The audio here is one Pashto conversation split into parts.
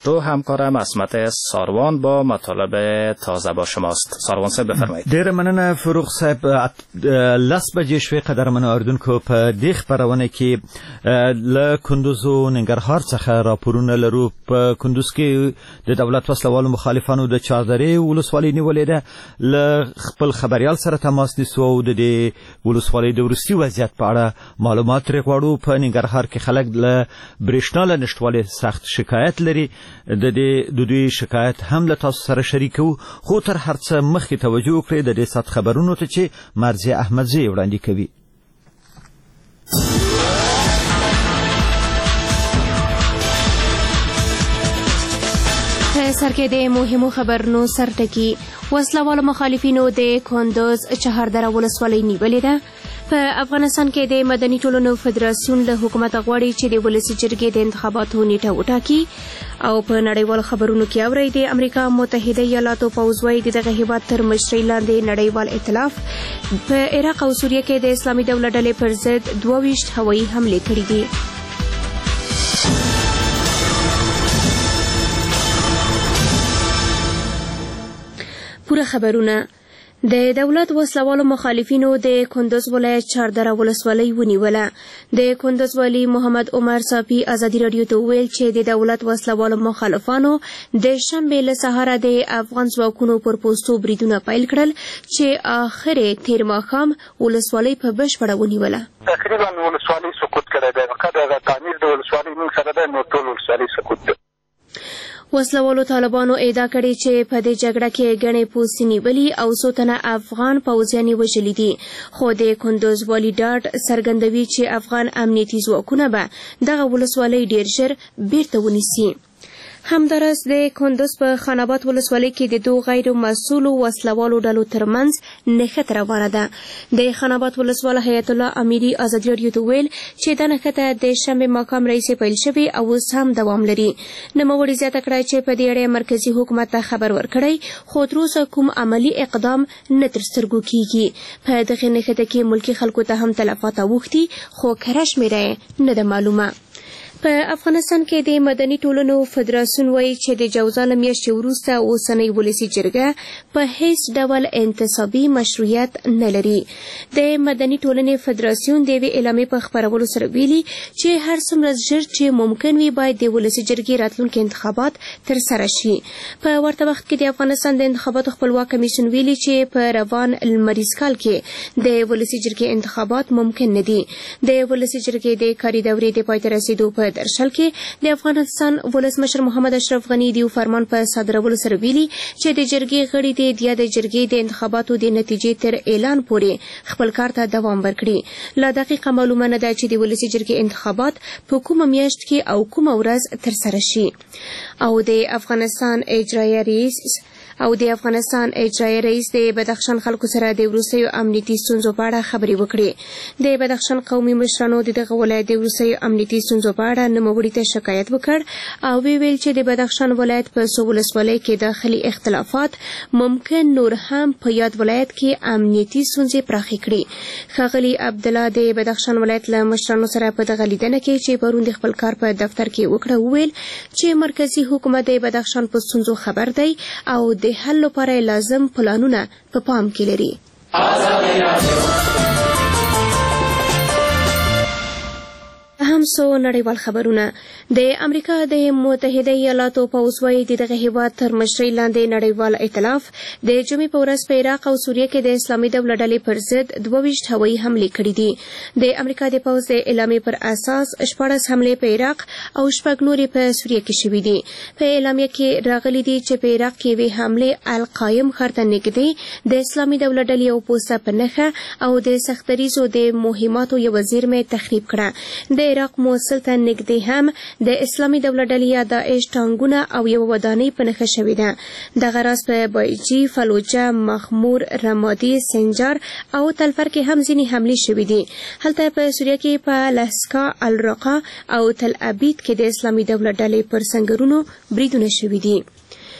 تو همکارم عصمت ساروان با مطالب تازه با شماست. ساروان صاحب بفرمایید. ډیر مننه فروغ صاحب. 10 بجې شوې قدرمن اردوونکو په دې خبرونه کې له کندوز او ننګرهار څخه راپورونه لرو. په کندوز کې د دولت وسلوالو مخالفانو د چادرې ولسوالۍ نیولې ده. له خپل خبريال سره تماس نیسو او د دې ولسوالۍ د وروستي وضعیت په اړه معلومات ترې غواړو. په ننګرهار کې خلک له برېښنا له نشټوالي سخت شکایت لري. د دوی شکایت هم له تاسو سره شریکو، خو تر هر څه مخکې توجه وکړئ د دې سات خبرونو ته چې مرزي احمدزی وړاندې کوي. سر کې د مهمو خبرونو سرټکی. وسلوالو مخالفینو د کندوز چهاردره ولسوالۍ نیولې ده. په افغانستان کې د مدني ټولنو فدراسیون له حکومت غواړي چې د ولسي جرګې د انتخاباتو نیټه وټاکي. او په نړیوال خبرونو کې اورئ د امریکا متحده ایالاتو پوځ وايي دغه هیواد تر مشرۍ لاندې نړیوال ائتلاف په عراق او سوریه کې د اسلامي دولت ډلې پر ضد 22 هوایي حملې کړې دي. پوره خبرونه. د دولت وسلوالو مخالفینو د کندوز ولایت چهاردره ولسوالۍ ونیوله. د کندوز والی محمد عمر صافي ازادي رادیو ته وویل چې د دولت وسلوالو مخالفانو د شنبې له سهاره د افغان ځواکونو پر پوستو بریدونه پیل کړل چې آخر تیر ماښام ولسوالۍ په بشپړه ونیوله. تقریبا ولسوالۍ سقوط کړی دی. فقط هغه تعمیر د ولسوالۍ موږ سره دی، نو ټول ولسوالۍ سقوط دی. وسلوالو طالبانو ادعا کړې چې په دې جګړه کې ګڼې پوستې نیولي او څو تنه افغان پوځیان وژلي دي. خو د کندوز والي ډاډ څرګندوي چې افغان امنیتي ځواکونه به دغه ولسوالۍ ډېر ژر بیرته ونیسي. همدارس د کندوز په خاناباد ولسوالۍ کې د دوه غیر مسؤلو وسلوالو ډلو ترمنځ نښته روانه ده. د خاناباد ولسوال حیات الله امیري ازادي رادیو ته ویل چې دا نښته د شنبې ماښام راهیسې پیل شوې او اوس هم دوام لري. نوموړي زیاته کړه چې په دې اړه مرکزي حکومت ته خبر ورکړی، خو تر اوسه کوم عملي اقدام نه تر سترګو کیږي. په دغه نښته کې ملکي خلکو ته هم تلفات اوښتي، خو کره شمېره نه ده معلومه. په افغانستان کې د مدني ټولنو فدراسیون وایي چې د جوزا له میاشتې وروسته اوسنۍ ولسي جرګه په هیڅ ډول انتصابي مشروعیت نه لري. د مدني ټولنې فدراسیون د یوې اعلامیې په خپرولو سره ویلي چې هر څومره ژر چې ممکن وي باید د ولسي جرګې راتلونکي انتخابات ترسره شي. په ورته وخت کې د افغانستان د انتخاباتو خپلواک کمیسیون ویلي چې په روان لمریز کال کې د ولسي جرګې انتخابات ممکن نه دي. د ولسي جرګې د کاري دورې د پای ته رسیدو په درشل کې د افغانستان ولسمشر محمد اشرف غني د فرمان په صادرولو سره ویلي چې د جرګې غړي د جرګې د انتخاباتو د نتیجې تر اعلان پورې خپل کار ته دوام ورکړي. لا دقیقه معلومه نه ده چې د ولسي جرګې انتخابات په کومه میاشت کې او کومه ورځ ترسره شي. او د افغانستان اجرایي رئیس د بدخشان خلکو سره د وروستیو امنیتي ستونزو په اړه خبرې وکړې. د بدخشان قومي مشرانو دغه ولایت د وروستیو امنیتي ستونزو په اړه نوموړي ته شکایت وکړ او ویل چې د بدخشان ولایت په څو ولسوالۍ کې داخلي اختلافات ممکن نور هم په یاد ولایت کې امنیتي ستونزې پراخې کړي. ښاغلي عبدالله د بدخشان ولایت له مشرانو سره په دغه لیدنه کې چې پرون د خپل کار په دفتر کې وکړه وویل چې مرکزي حکومت د بدخشان په ستونزو خبر دی او د حل لپاره لازم پلانونه په پام کې لري. هم څو نړیوال خبرونه. د امریکا د متحده ایالاتو پوځ وايي دغه هیواد تر مشرۍ لاندې نړیوال ائتلاف د جمعې په ورځ په عراق او سوریه کې د اسلامي دولت ډلې پر ضد 22 هوایي حملې کړې دي. د امریکا د پوځ د اعلامیې پر اساس 14 حملې په عراق او 6 نورې په سوریه کې شوې دي. په اعلامیه کې راغلي دي چې په عراق کې وی حملې القایم ښار ته نږدې د اسلامي دولت ډلې او پوسټه په نښه او د سختریزو د مهماتو یو زیرمې تخریب کړه. د عراق موصل ته نږدې هم د اسلامي دولت ډلې یا داعش ټانګونه او یو ودانۍ په نښه شوې ده. دغه راز په بایجي، فلوجه، مخمور، رمادي، سنجار او تلفر کې هم ځینې حملې شوې دي. هلته په سوریه کې په لسکا، الرقه او تل ابید کې د اسلامي دولت ډلې پر سنگرونو بریدونه شوي دي.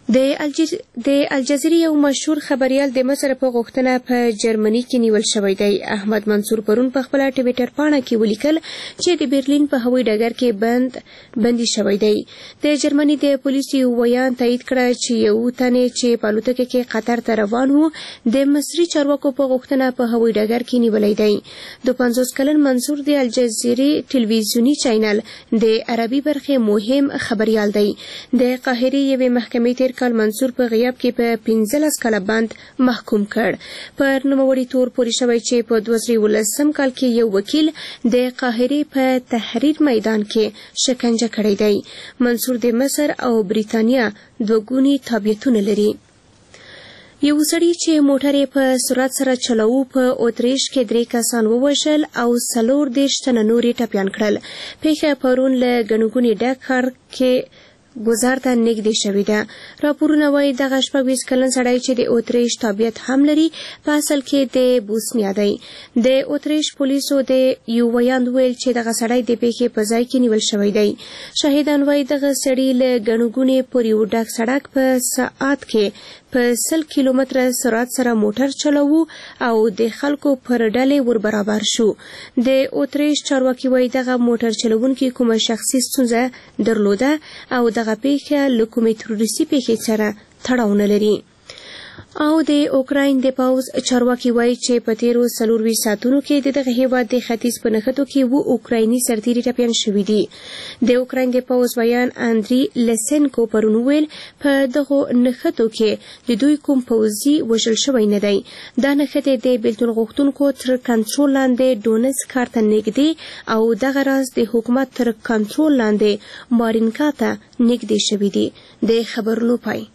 د الجزیرې یو مشهور خبريال د مصر په غوښتنه په جرمني کې نیول شوی دی. احمد منصور پرون په خپل ټویټر پاڼه کې ولیکل چې د برلین په هوایي ډګر کې بندي شوی دی. د جرمني د پولیسو ویان تایید کړ چې یو تنې چې په الوتکه کې قطر ته روان و د مصري چارواکو په غوښتنه په هوایي ډګر کې نیولای دی. د 50 کلن منصور د الجزیرې ټلویزیونی چینل د عربي برخې مهم خبريال دی. د قاهرې یوې محکمې تیر کال منصور په غیاب کې په 15 کاله بند محکوم کړ. پر نوموړي تور پورې شوی چې په 2019 کال کې یو وکیل د قاهرې په تحریر میدان کې شکنجه کړی دی. منصور د مصر او بریتانیا دوګونی تابعیتونه لري. یو سړی چې موټر په سرعت سره چلاوه په اوتریش کې 3 کسان ووژل او 14 تنه نورې ټپیان کړل. پیښه پرون له ګڼګونې ډک ښار کې ګزار ته نږدې شوې ده. راپورونه وایي دغه 26 کلن سړی چې د اوتریش تابعیت هم لري په اصل کې د بوسنیا دی. د اوتریش پولیسو د یو ویاند ویل چې دغه سړی د پیښې په ځای کې نیول شوی دی. شاهدان وایي دغه سړی له ګڼګونې پورې یو ډک سړک په ساعت کې په 100 کیلومتره سرعت سره موټر چلاوه او د خلکو پر ډلې ور برابر شو. د اوتریش چارواکي وایي دغه موټر چلوونکي کومه شخصي ستونزه درلوده او دغه پیښه له کومې تروریستي پیښې سره تړاو نه لري. او د اوکراین د پوز چارواکي وایي چې په تیرو 24 ساعتونو کې دغه هیواد د ختیځ په نښتو کې اوکرایني سرتیري ټپیان شوي دي. د اوکراین د پوز ویان اندری لسنکو پرون ویل په دغه نښتو کې د دوی کوم پوځي وژل شوی نه دی. دا نښتې د بیلتون غوښتونکو تر کنټرول لاندې ډونس ښار ته نږدې او دغه راز د حکومت تر کنټرول لاندې مارینکا ته نږدې شوي دي. د خبرونو پای.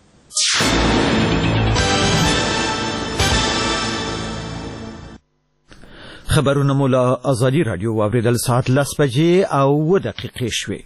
خبرونه مو له ازادي رادیو واوریدل. ساعت 10 بجې او 2 دقیقې شوې.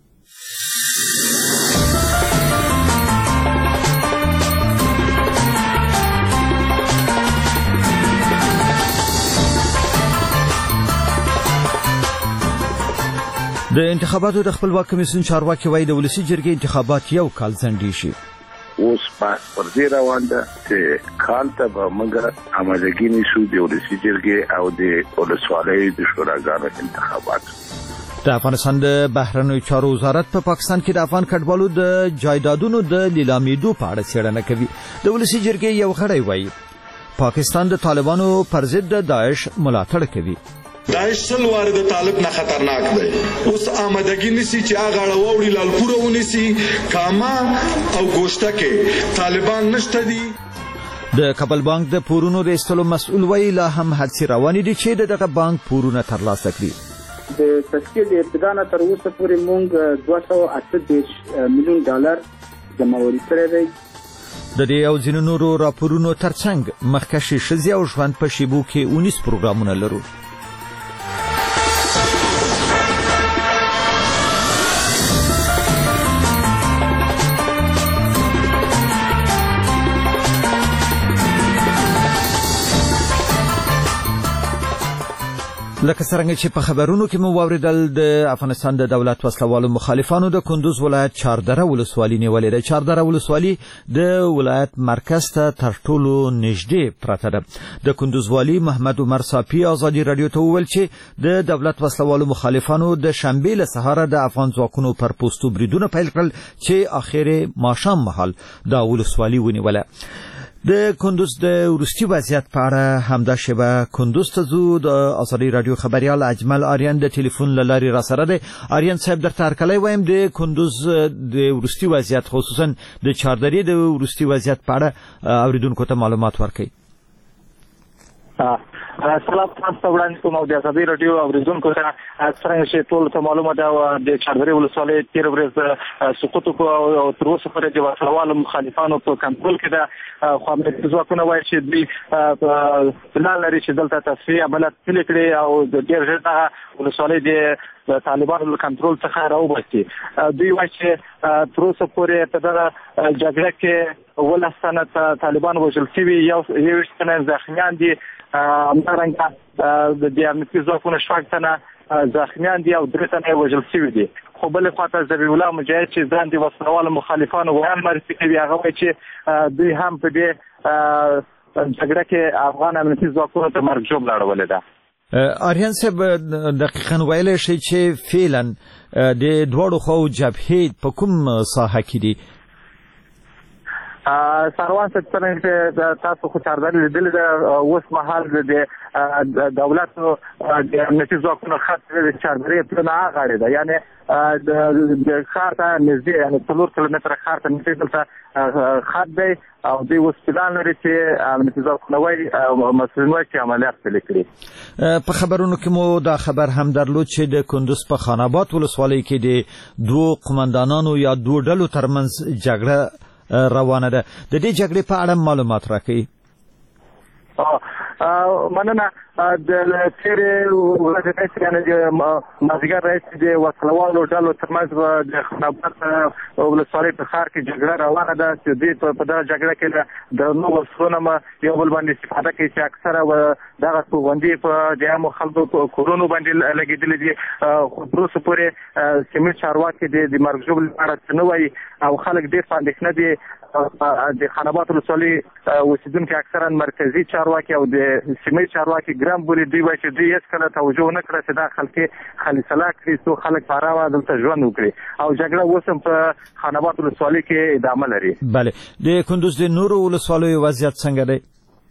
د انتخاباتو د خپلواک کمیسیون چارواکي وایي د ولسي جرګې انتخابات یو کال ځنډ شي. اوس پر دې روان ده چې کال ته به موږ امادګي نیسو د ولسي جرګې او د ولسوالۍ د شوراګانو انتخابات. د افغانستان د بهرنیو چارو وزارت په پاکستان کې د افغان کډوالو د جایدادونو د لیلامېدو په اړه څېړنه کوي. د ولسي جرګې یو غړی وایي پاکستان د طالبانو پر ضد د داعش ملاتړ کوي. داعش سل وارد طالب نه خطرناک دی. اوس آمدګي نسی چې هغه غړوړي لالپوره ونیسي کاما او ګوشته کې طالبان نشته دي. د کابل بانک د پورونو د استلو مسؤل ویل هم حادثه روانې دي چې دغه بانک پورونه ترلاسه کړي. د تشکیل د ابتدا نه تر اوسه پورې موږ 280 میلیون ډالر جمعوري کړی دی. د دې او ځینو نورو راپورونو ترڅنګ مخکښې ښځې او ژوند په شیبو کې 19 پروګرامونه لرو. لکه څنګه چې په خبرونو کې مو واوریدل د افغانستان د دولت وسلوالو مخالفانو د کندوز ولایت چاردره ولسوالي نیولې ده. چاردره ولسوالي د ولایت مرکز ته تر ټولو نږدې پرته ده. د کندوز والی محمد عمر صافي ازادي رادیو ته وویل چې د دولت وسلوالو مخالفانو د شنبې له سهاره د افغان ځواکونو پر پوستو بریدونه پیل کړل چې اخر ماښام مهال د ولسوالي ونیوله. د کندوز د ورستي وضعیت په اړه همدا شبه کندوز ته ځو. د ازادي رادیو خبريال اجمل آریان د ټلیفون له لارې را سره دی. آریان صاحب درته هرکلی وایم. د کندوز د ورستي وضعیت خصوصا د چاردرې د ورستي وضعیت په اړه اوریدونکو ته معلومات ورکړئ. سلام تاسو وړاندې کوم د ازادي رادیو اوریدونکو ته څنګه چې ټول ته معلومه ده د چاردرې ولسوالۍ تیر ورځ سقوط او تر اوسه پورې د وسلوالو مخالفانو په کنټرول کې ده. خو امنیتي ځواکونه وایي چې دوی پلان لري چې دلته تصفیه عملیات پیل کړي او د ډېر ژر دغه ولسوالۍ د طالبانو له کنټرول څخه راوباسي. دوی وایي چې تر اوسه پورې په دغه جګړه کې 12 تنه طالبان وژل شوي، 21 تنه زخمیان دي. همدارنګه د امنیتي ځواکونو 6 تنه زخمیان دي او 3 تنه وژل شوي دي. خو بل خواته ذبیح الله مجاهد چې ځان د وسلوالو مخالفانو ویان معرفي کوي هغه وایي چې دوی هم په دې جګړه کې افغان امنیتي ځواکونو ته مرګ ژوبله اړولې ده. آریان صاحب دقیقاً ویلی شي چې فعلا د دواړو خواو جبهې په کوم ساحه کې دي؟ سروان صاحب څنګه تاسو خو چارداري لیدلې ده اوس مهال د دولت د امنیتي ځواکونو خط د چارداري په نه غاړې ده، یعنی د ښار ته نږدې یعنی 4 کیلومتره ښار ته نږدې دلته خط دی او دوی اوس پلان لري چې امنیتي ځواکونه وایي مسؤلین وایي چې عملیات پیل کړي. په خبرونو کې مو دا خبر هم درلود چې د کندوز په خان آباد ولسوالۍ کې د 2 قومندانانو یا 2 ډلو ترمنځ جګړه روانه ده. د دې جګړې په اړه معلومات راکړئ. مننه. د تیرې ورځې راهیسې یعنې د مازدیګر راهیسې د وسلوالو ډلو ترمنځ د خان آباد ولسوالۍ په ښار کې جګړه روانه ده چې دوی په دغه جګړه کې د درنو وسلو یو بل باندې استفاده کوي چې اکثره دغه توغندي په د عامو خلکو په کورونو باندې لګېدلې دي. خو تر اوسه پورې سیمې چارواکي د مرګ ژوبلې په اړه څه نه وایي او خلک ډېر په اندېښنه دي. د خان آباد ولسوالۍ اوسېدونکي اکثرا مرکزي چارواکي او د سیمې چارواکي ګرام بولي. دوی وایي چې دوی هېڅکله توجه ونه کړه چې دا خلک خالصلا کړي څو خلک په ارامه دلته ژوند وکړي او جګړه اوس هم په خان آباد ولسوالۍ کې ادامه لري. بله. د کندوز د نورو ولسوالیو وضعیت څنګه دی؟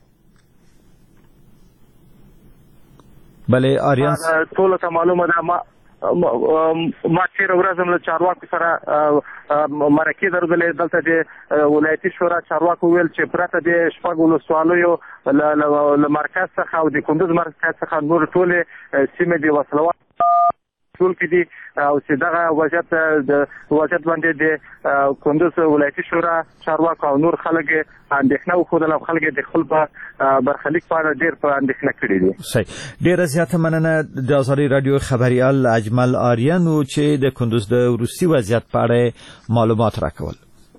بله آریان ټولو ته معلومه ده. ما تېره ورځ هم له چارواکو سره مرکې درلودلې. دلته د ولایتي شورا چارواکو ویل چې پرته د 6 ولسوالیو له مرکز څخه او د کندوز مرکز څخه نور ټولې سیمې د وسلوال ټول کې دي او چې دغه وضعیت باندې د کندوز ولایتي شورا چارواکو او نور خلک اندېښنه وښودله او خلک د خپل په برخلیک په اړه ډېر په اندېښنه کړي دي. صحیح. ډېره زیاته مننه د ازادي راډیو خبریال اجمل آریان چې د کندوز د وروستي وضعیت په اړه معلومات راکول.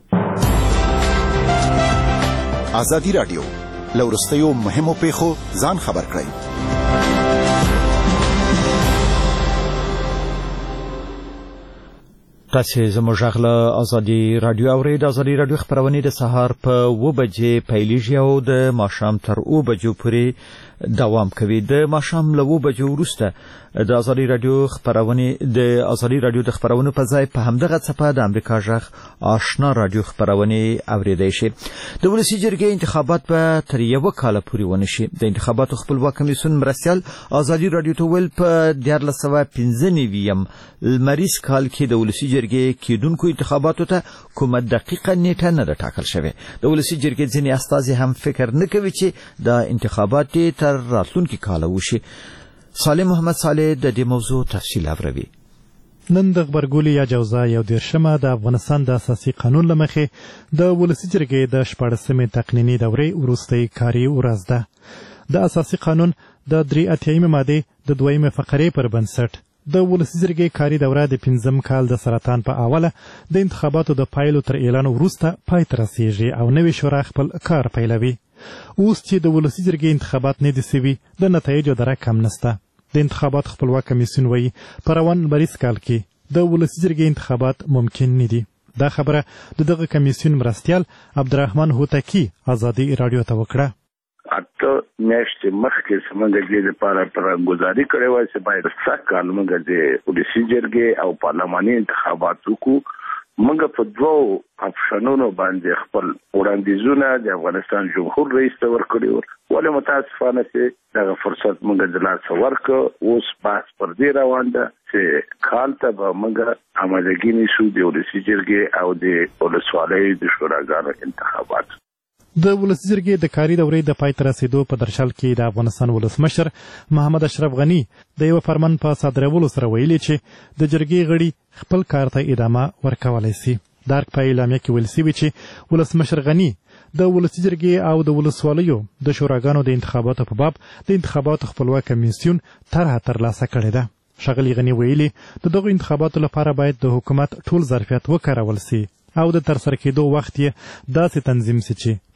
ازادي راډیو له وروستیو مهمو پیښو ځان خبر کړئ. تاسې زموږ غږ له ازادي راډیو اورئ. د ازادي راډیو خپرونې د سهار په 7 بجې پیلیږي او د ماښام تر 7 بجو پورې دوام کوي. د ماښام له 7 بجو وروسته د ازادي راډیو د خپرونو په ځای په همدغه څپه د امریکا غږ آشنا راډیو خپرونې اورېدای شي. د ولسي جرګې انتخابات به تر 1 کال پورې ونشي. د انتخاباتو خپلواک کمیسیون مرستیال ازادي راډیو ته ویل په 1995 لمریز کال کې د ولسي جرګې کېدونکو انتخاباتو ته کومه دقیقه نیټه نه ده ټاکل شوې. د ولسي جرګې ځینې استازي هم فکر نه کوي چې دا انتخابات تر راتلونکي کال وشي. صالح محمد صالح د دې موضوع تفصیل اوروي. نن د غبرګولي یا جوزا یو 13مه د افغانستان د اساسي قانون لمخې د ولسي جرګې د 14مې تقنینی دورې وروستۍ کاري ورځ ده. د اساسي قانون د 83مې ماده د 2مې فقرې پر بنسټ د ولسي جرګې کاري دوره د 5م کال د سرطان په اوله د انتخاباتو د پایلو تر اعلان وروسته پای ته رسیږي او نوې شورا خپل کار پیلوي. اوس چې د ولسي جرګې انتخابات نه دي سوي د نتایجو دره کم نسته. د انتخابات خپلواک کمیسیون وایي په روان لمریز کال کې د ولسي جرګې انتخابات ممکن نه دي. دا خبره د دغه کمیسیون مرستیال عبدالرحمن هوتکی ازادي راډیو ته وکړه. اته میاشتې مخکې څنګه دې لپاره پرګزاري کړې وای چې باید څنګه موږ د ولسي جرګې او پارلماني انتخابات وکړو. موږ په 2 اپشنونو باندې خپل وړاندیزونه د افغانستان جمهور رئیس ته ورکړي ولې متاسفانه چې دغه فرصت موږ د لاس ورکړ. اوس بحث پر دې روان ده چې کال ته به موږ آمادګي نیسو د ولسي جرګې او د ولسوالۍ د شوراګانو انتخابات. د ولسي جرګې د کاري دورې د پای ته رسیدو په درشل کې د افغانستان ولسمشر محمد اشرف غني د یو فرمان په صادرولو سره ویلي چې د جرګې غړي خپل کار ته ادامه ورکولای شي. دارک په اعلامیه کې ویل شوي چې ولسمشر غني د ولسي جرګې او د ولسوالیو د شوراګانو د انتخاباتو په باب د انتخاباتو خپلواک کمیسیون طرحه ترلاسه کړې ده. ښاغلي غني ویلي د دغو انتخاباتو لپاره باید د حکومت ټول ظرفیت وکارول شي او د ترسره کېدو وخت یې داسې تنظیم شي چې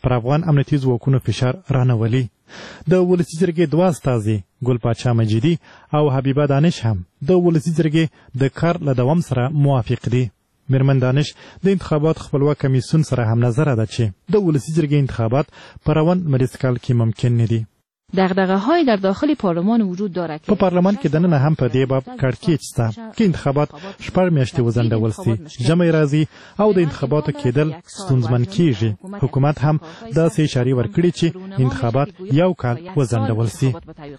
پر افغان امنیتي ځواکونو فشار رانولي. د ولسي جرګې دوه استازي ګل پاچا مجیدي او حبیبه دانش هم د ولسي جرګې د کار له دوام سره موافق دي. میرمن دانش د انتخابات خپلواک کمیسیون سره هم نظر ده چې د ولسي جرګې انتخابات په روان مریض کال کې ممکن نه دي. دغدغه‌های در داخل پارلمان وجود دارد په پارلمان کې دننه هم په دې باب کړکېچ شته چې انتخابات شپږ میاشتې وځنډول سي، ژمی راځي او د انتخاباتو کېدل ستونزمن کیږي. حکومت هم داسې اشارې ورکړي چې انتخابات یو کال وځنډول سي.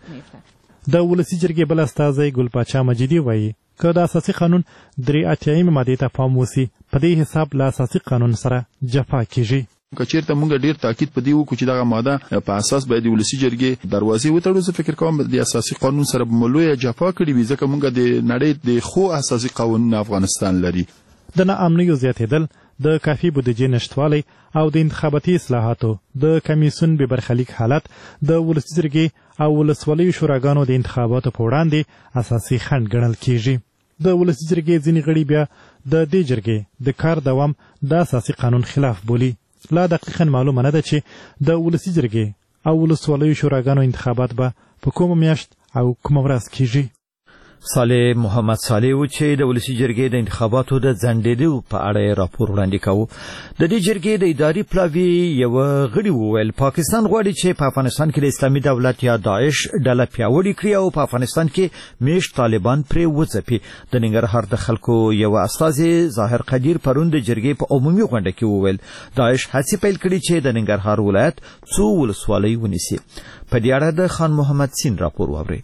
د ولسي جرګې بل استازی ګل پاچا مجیدي وایي که د اساسي قانون 83 ماده ته پام وسی په دې حساب له اساسي قانون سره جفا کیږي. کچیرته مونږ ډیر تاکید په دې وکړو چې دغه ماده په اساس باید د ولسي جرګې دروازې وتړو. زه فکر کوم د اساسي قانون سره ملوي جفا کړي وي ځکه مونږ د نړۍ د خو اساسي قانون افغانستان لري. د ناامنیو زیاتېدل، د کافي بودیجې نشټوالی او د انتخاباتي اصلاحاتو د کمیسیون بې برخلیک حالت د ولسي جرګې او ولسوالیو شوراګانو د انتخاباتو په وړاندې اساسي خنډ ګڼل کیږي. د ولسي جرګې ځینې غړي بیا د دې جرګې د کار دوام د اساسي قانون خلاف بولي. لا دقیقاً معلومه نه ده چې د ولسي جرګې او ولسوالیو شوراګانو انتخابات به په کومه میاشت او کومه ورځ کیږي. صالح محمد صالح و چې د ولسي جرګې د انتخاباتو د ځنډېدو په اړه راپور وړاندې کاوه. د دې جرګې د اداري پلاوي یو غړي وویل پاکستان غواړي چې په افغانستان کې د اسلامي دولت یا داعش ډله پیاوړې کړي او په افغانستان کې میشت طالبان پرې وځپي. د ننګرهار د خلکو یو استازي ظاهر قدیر پرون د جرګې په عمومي غونډه کې وویل داعش هڅې پیل کړي چې د ننګرهار ولایت څو ولسوالۍ ونیسي. په دې اړه د خان محمد سین راپور واورئ.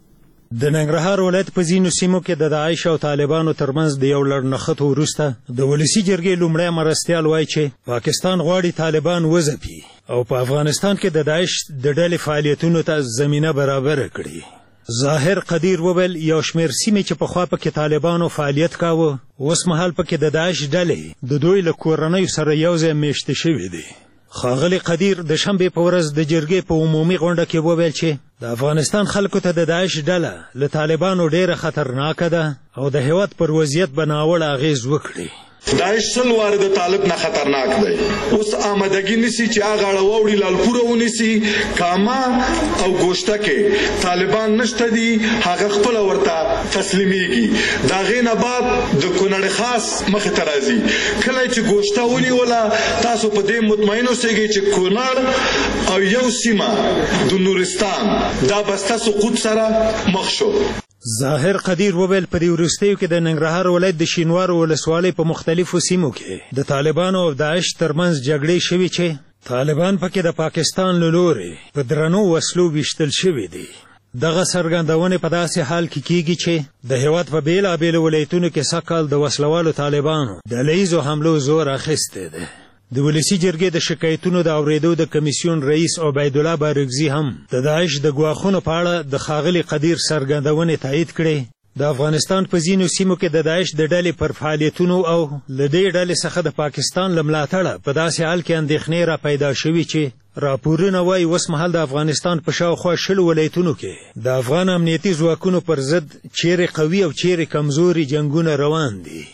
د ننګرهار ولایت په ځینو سیمو کې د داعش او طالبانو ترمنځ د یو لړ نښتو وروسته د ولسي جرګې لومړی مرستیال وایي چې پاکستان غواړي طالبان وځپي او په افغانستان کې د داعش د ډلې فعالیتونو ته زمینه برابره کړي. ظاهر قدیر وویل یو شمېر سیمې چې پخوا پکې طالبانو فعالیت کاوه اوس مهال پکې د داعش ډلې د دوی له کورنیو سره یوځای میشته شوي دي. ښاغلی قدیر د شنبې په ورځ د جرګې په عمومي غونډه کې وویل چې د افغانستان خلکو ته د داعش ډله له طالبانو ډیره خطرناکه ده او د هېواد پر وضعیت به ناوړه اغېز وکړي. داعش سل واره د طالب نه خطرناک دی. اوس آمدګي نسی چې هغه اړوړي لالپوره ونیسي کاما او ګوشته کې طالبان نشته دي هغه خپل ورته تسلیميږي. دا غینه بعد د کونړ خاص مخ ته راځي. کله چې ګوشته ونیوله تاسو په دې مطمئن اوسئ چې کونړ او یو سیمه د نورستان دا بسته سقوط سره مخ شو. ظاهر قدیر وویل په دې وروستیو کې د ننګرهار ولایت د شینوارو ولسوالۍ په مختلفو سیمو کې د طالبانو او داعش ترمنځ جګړې شوي چې طالبان پکې د پاکستان له لورې په درنو وسلو ویشتل شوي دي. دغه څرګندونې په داسې حال کې کیږي چې د هېواد په بېلابېلو ولایتونو کې سږکال د وسلوالو طالبانو ډله ییزو حملو زور اخیستی دی. د ولسي جرګې د شکایتونو د اورېدو د کمیسیون رئیس عبیدالله بارګزي هم د داعش د ګواښونو په اړه د ښاغلي قدیر څرګندونې تایید کړې. د افغانستان په ځینو سیمو کې د داعش د ډلې پر فعالیتونو او له دې ډلې څخه د پاکستان له ملاتړه په داسې حال کې اندېښنې را پیدا شوي چې راپورونه وایي اوس مهال د افغانستان په شاوخوا 20 ولایتونو کې د افغان امنیتي ځواکونو پر ضد چیرې قوي او چیرې کمزوري جنګونه روان دي.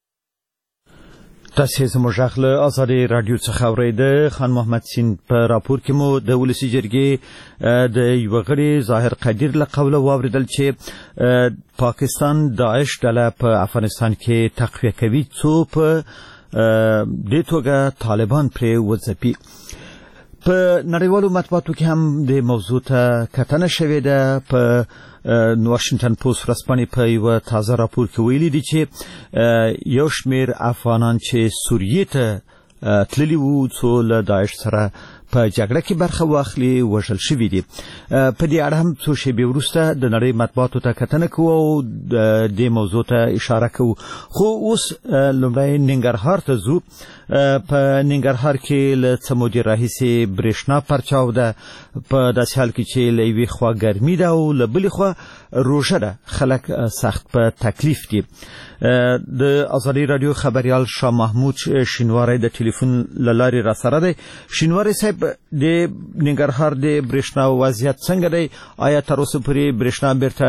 تاسو زموږ غږ له آزادي رادیو څخه اورئ. خان محمد سین په راپور کې مو د ولسي جرګې د یو غړي ظاهر قدیر له قوله واوریدل چې پاکستان داعش ډله په افغانستان کې تقویه کوي څو په دې توګه طالبان پرې وځپي. په نړیوالو مطبوعاتو کې هم د موضوع ته کتنه شوې ده. په واشنگټن پوسټ ورځپاڼې په یو تازه راپور کې ویلي دي چې یو شمېر افغانان چې سوریې ته تللي وو څو له داعش سره په جګړه کې برخه واخلي وژل شوي دي. په دې اړه هم څو شېبې وروسته د نړۍ مطبوعاتو ته کتنه کوو او دې موضوع ته اشاره کوو. خو اوس لومړی ننګرهار ته ځو. په ننګرهار کې له څه مودې راهیسې برېښنا پرچاو ده. په داسې حال کې چې له یوې خوا ګرمي ده او له بلې خوا روژه ده. خلک سخت په تکلیف دي. د آزادي رادیو خبریال شاه محمود شینواری د ټلیفون له لارې را سره دی. شینواری صاحب د ننګرهار د برېښنا وضعیت څنګه دی؟ آیا تر اوسه پورې برېښنا بیرته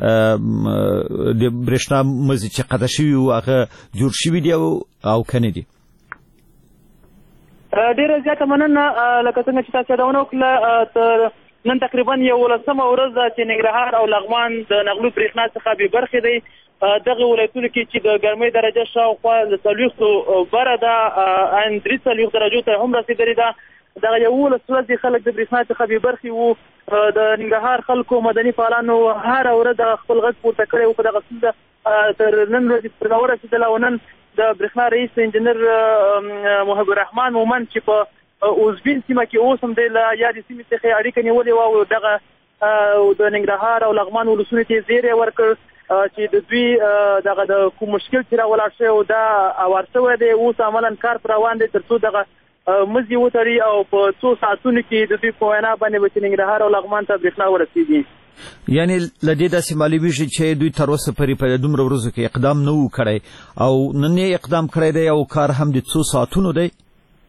د برېښنا مزي چې قطع شوي وو هغه جوړ شوي دي او که نه دي؟ ډیره زیاته مننه. لکه څنګه چې تاسو یادونه وکړه نن تقریبا 11مه ورځ ده چې ننګرهار او لغمان د نغلو برېښنا څخه بې برخې دی. دغه ولایتونو کې چې د ګرمۍ درجه شاوخوا له 40 بره ده، ان 43 درجو ته هم رسېدلې ده. دغه 11 ورځې خلک د برېښنا څخه بې برخې وو. د ننګرهار خلکو مدني فعالانو هره ورځ خپل غږ پورته کړی و، خو دغه ستونزه تر نن ورځې پرې ورسېدله. او نن د برېښنا رئیس انجینر محب الرحمن مومن چې په اوزبین سیمه کې اوس هم دی له یادې سیمې څخه اړیکه نیولې وه او دغه د ننګرهار او لغمان ولسونو ته یې زیری ورکړ چې د دوی دغه د کوم مشکل چې راولاړ شوی او دا اوار شوی دی، اوس عملا کار پر روان دی تر څو دغه مزي وتړي او په څو ساعتونو کې د دوی په وینا باندې به چې ننګرهار او لغمان ته برېښنا ورسېږي. یعنی لدې داسې معلومیږي چې دوی تر اوسه پورې په دومره ورځو کې اقدام نه و کړی او نن یې اقدام کړی دی او کار هم د څو ساعتونو دی.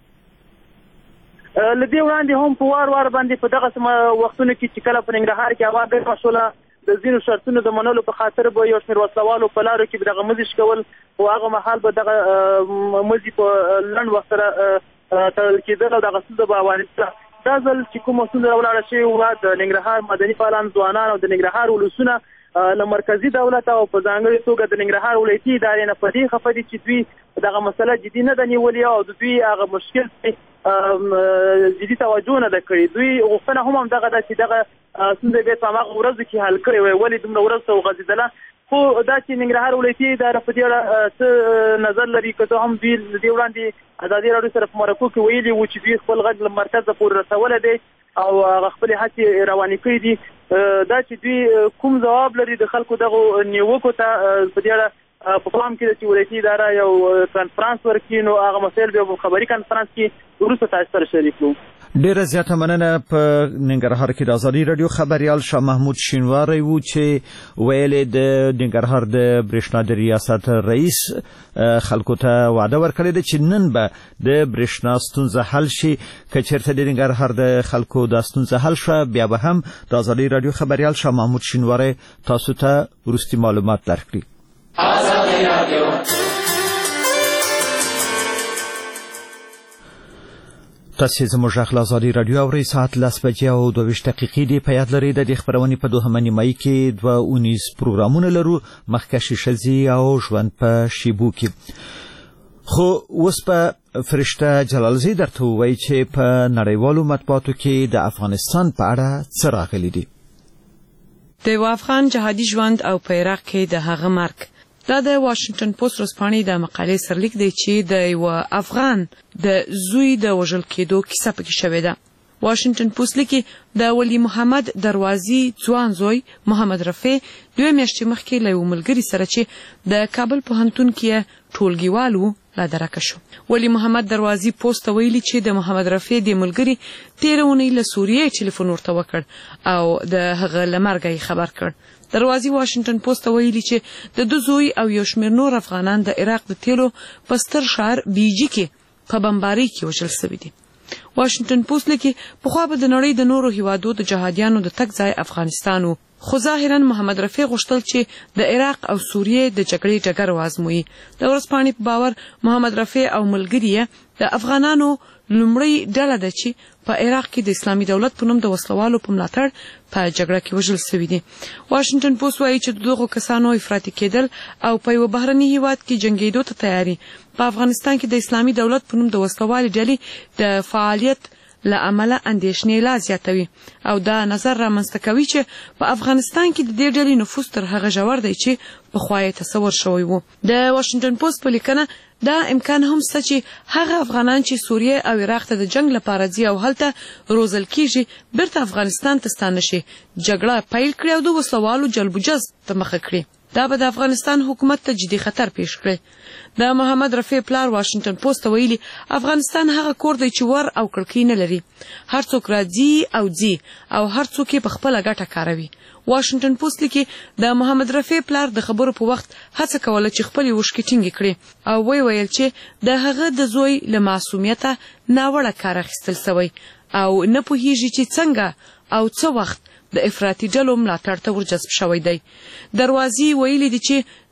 له دې وړاندې هم په وار باندې په دغه وختونو کې چې کله په ننګرهار کې هوا ګرمه شوله، د ځینو شرطونو د منلو په خاطر به یو شمېر وسلوالو په لارو کې دغه مزي شکول او هغه مهال به دغه مزي په لنډ وخت سره تړل کېدل او دغه ستونزه به وارده. دا ځل چې کومه ستونزه راولاړه شوې وه د ننګرهار مدني فعالان ځوانان او د ننګرهار ولسونه له مرکزي دولت او په ځانګړې توګه د ننګرهار ولایتي ادارې نه په دې خفه دي چې دوی دغه مسله جدي نه ده نیولې او د دوی هغه مشکل جدي توجه نه ده کړې. دوی غوښتنه هم همدغه ده چې دغه ستونزه بیا په هماغه ورځو کې حل کړې وای، ولې دومره ورځ ته وغځېدله. خو دا چې ننګرهار ولایتي اداره په دې اړه څه نظر لري، که څه هم دوی له دې وړاندې ازادي راډیو سره په مرکو کې ویلي وو چې دوی خپل غږ له مرکزه پورې رسولی دی او هغه خپلې هڅې روانې کړي دي. دا چې دوی کوم ځواب لري د خلکو دغو نیوکو ته په دې اړه په پام کې ده چې ولایتي اداره یو کنفرانس ورکړي، نو هغه مسایل بیا په خبري کنفرانس کې وروسته تاسو سره شریک کړو. ډیره زیاته مننه. په ننګرهار کې د ازادي راډیو خبريال شاه محمود شینواری وو چې ویلې د ننګرهار د برېښنا د ریاست رئیس خلکو ته وعده ورکړې ده چې نن به د برېښنا ستونزه حل شي. که چېرته د ننګرهار د خلکو د ستونزه حل شوه بیا به هم د ازادي راډیو خبريال شاه محمود شینواری تاسو ته وروستي معلومات درکړي. ازادي راډیو تاسو زموږ غږ ازادي راډیو اورئ. ساعت 10:22 دی. په یاد لرئ د دې خبرونې په 2 نیمایي کې 2 پروګرامونه لرو، مخکښې ښځې او ژوند په شیبو کې. خو اوس په فرشته جلالزی درته ووایي چې په نړیوالو مطبوعاتو کې د افغانستان په اړه څه راغلي دي. د یو افغان جهادي ژوند او په عراق کې د هغه مرګ. دا د واشنگټن پوسټ ورځپاڼې د مقالې سرلیک دی چې د یو افغان د زوی د وژل کېدو کیسه پکې شوې ده. واشنگټن پوسټ لیکي د ولی محمد دروازی ځوان زوی محمد رفیع 2 میاشتې مخکې له یو ملګري سره چې د کابل پوهنتون کې ټولګیوال وو لا درکه شو. ولی محمد دروازی پوسټ ویلي چې د محمد رفیع د ملګري 13 اونۍ له سوریې ټلیفون ورته وکړ او د هغه له مرګ خبر کړ. دروازی واشنگټن پوسټ ویلي چې د دوه زوی او یو شمېر نور افغانان د عراق د تیلو په ستر ښار بیجي کې په بمبارۍ کې وژل شوي دي. واشنگټن پوسټ لیکي پخوا به د نړۍ د نورو هیوادو د جهادیانو د تګ ځای افغانستان و، خو ظاهرا محمد رفیع غوښتل چې د عراق او سوریې د جګړې ډګر وازموي. د ورځپاڼې په باور محمد رفیع او ملګري د افغانانو لومړی ډله ده چې په عراق کې د اسلامي دولت په نوم د وسلوالو په ملاتړ په جګړه کې وژل شوي دي. واشنگټن پوسټ وایي چې دغه کسانو افراطي کېدل او په یو بهرني هیواد کې جنگیدو ته تیاری په افغانستان کې د اسلامي دولت په نوم د وسلوالي ډلې د فعالیت له امله اندېښنې لا زیاتوي او دا نظر رامنځته کوي چې په افغانستان کې د دې ډلې نفوذ تر هغه ژور دی چې پخوا یې تصور شوی و. د واشنگټن پوسټ په لیکنه دا امکان هم شته چې هغه افغانان چې سوریه او عراق ته د جنگ لپاره ځي او هلته روزل کیږي بیرته افغانستان ته ستانه شي، جګړه پیل کړي او د وسلوالو جلب و جذب ته مخه کړي. دا به د افغانستان حکومت ته جدي خطر پیښ کړي. د محمد رفیع پلار واشنگټن پوسټ ویلي افغانستان هغه کور دی چې ور او کړکۍ نه لري، هر څوک راځي او ځي او هر څوک په خپله ګټه کاروي. واشنگټن پوسټ لیکي د محمد رفیع پلار د خبرو په وخت هڅه کوله چې خپلې اوښکې ټینګې کړي او ویل چې د هغه د زوی له معصومیته ناوړه کار اخیستل شوی او نه پوهیږي چې څنګه او څه وخت د افراطي ډلو ملاتړ ته ورجذب شوی دی. دروازی ویلي دي چې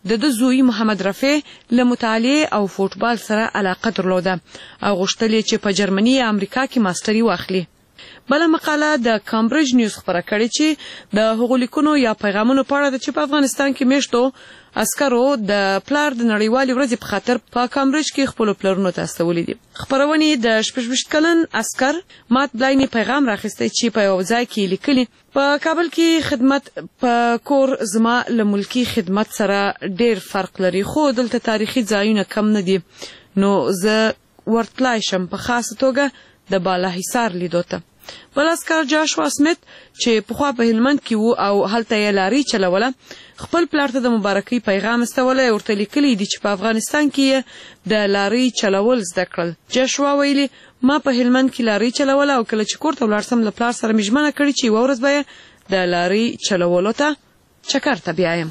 د زوی محمد رفیع له مطالعه او فوټبال سره علاقه درلوده او غوښتل چې په جرمني یا امریکا کې ماستري واخلي. بل مقاله د کامبرج نیوز خبره کړې چې د هغو لیکونو یا پیغامونو په اړه چې په افغانستان کې میشتو عسکرو د پلار د نړیوالې ورځې په خاطر په کامبرج کې خپل پلرونو ته استولې دي. خبرونې د 26 کلن عسکر مات بلایني پیغام راخسته چې په یو ځای کې لیکلي په کابل کې خدمت په کور زما له ملکی خدمت سره ډیر فرق لري خو دلته تاریخي ځایونه کم نه دي نو زه ورتلای شم په خاصه توګه د بالا حصار لیدو ته. بل عسکر جاشوا سمیت چې پخوا په هلمند کې وو او هلته یې لاري چلوله خپل پلار ته د مبارکۍ پیغام استولی ورته لیکلی دي چې په افغانستان کې د لاري چلول زده کړل. جاشوا ویلي ما په هلمند کې لاري چلوله او کله چې کور ته ولاړ سم له پلار سره مې ژمنه کړې چې یوه ورځ به د لاري چلولو ته چکر ته بیایم.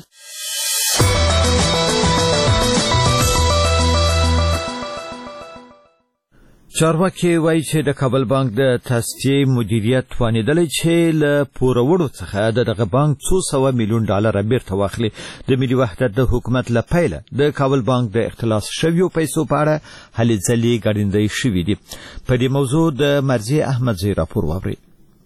چارواکي وایي چې د کابل بانک د تصفیې مدیریت توانیدلی چې له پوروړو څخه دغه بانک 200 میلیون ډالر بیرته واخلي. د ملي وحدت د حکومت له پیله د کابل بانک د اختلاس شویو پیسو په اړه هلې ځلې ګړندۍ شوي دي. په دې موضوع د مرضی احمدزی راپور واورئ.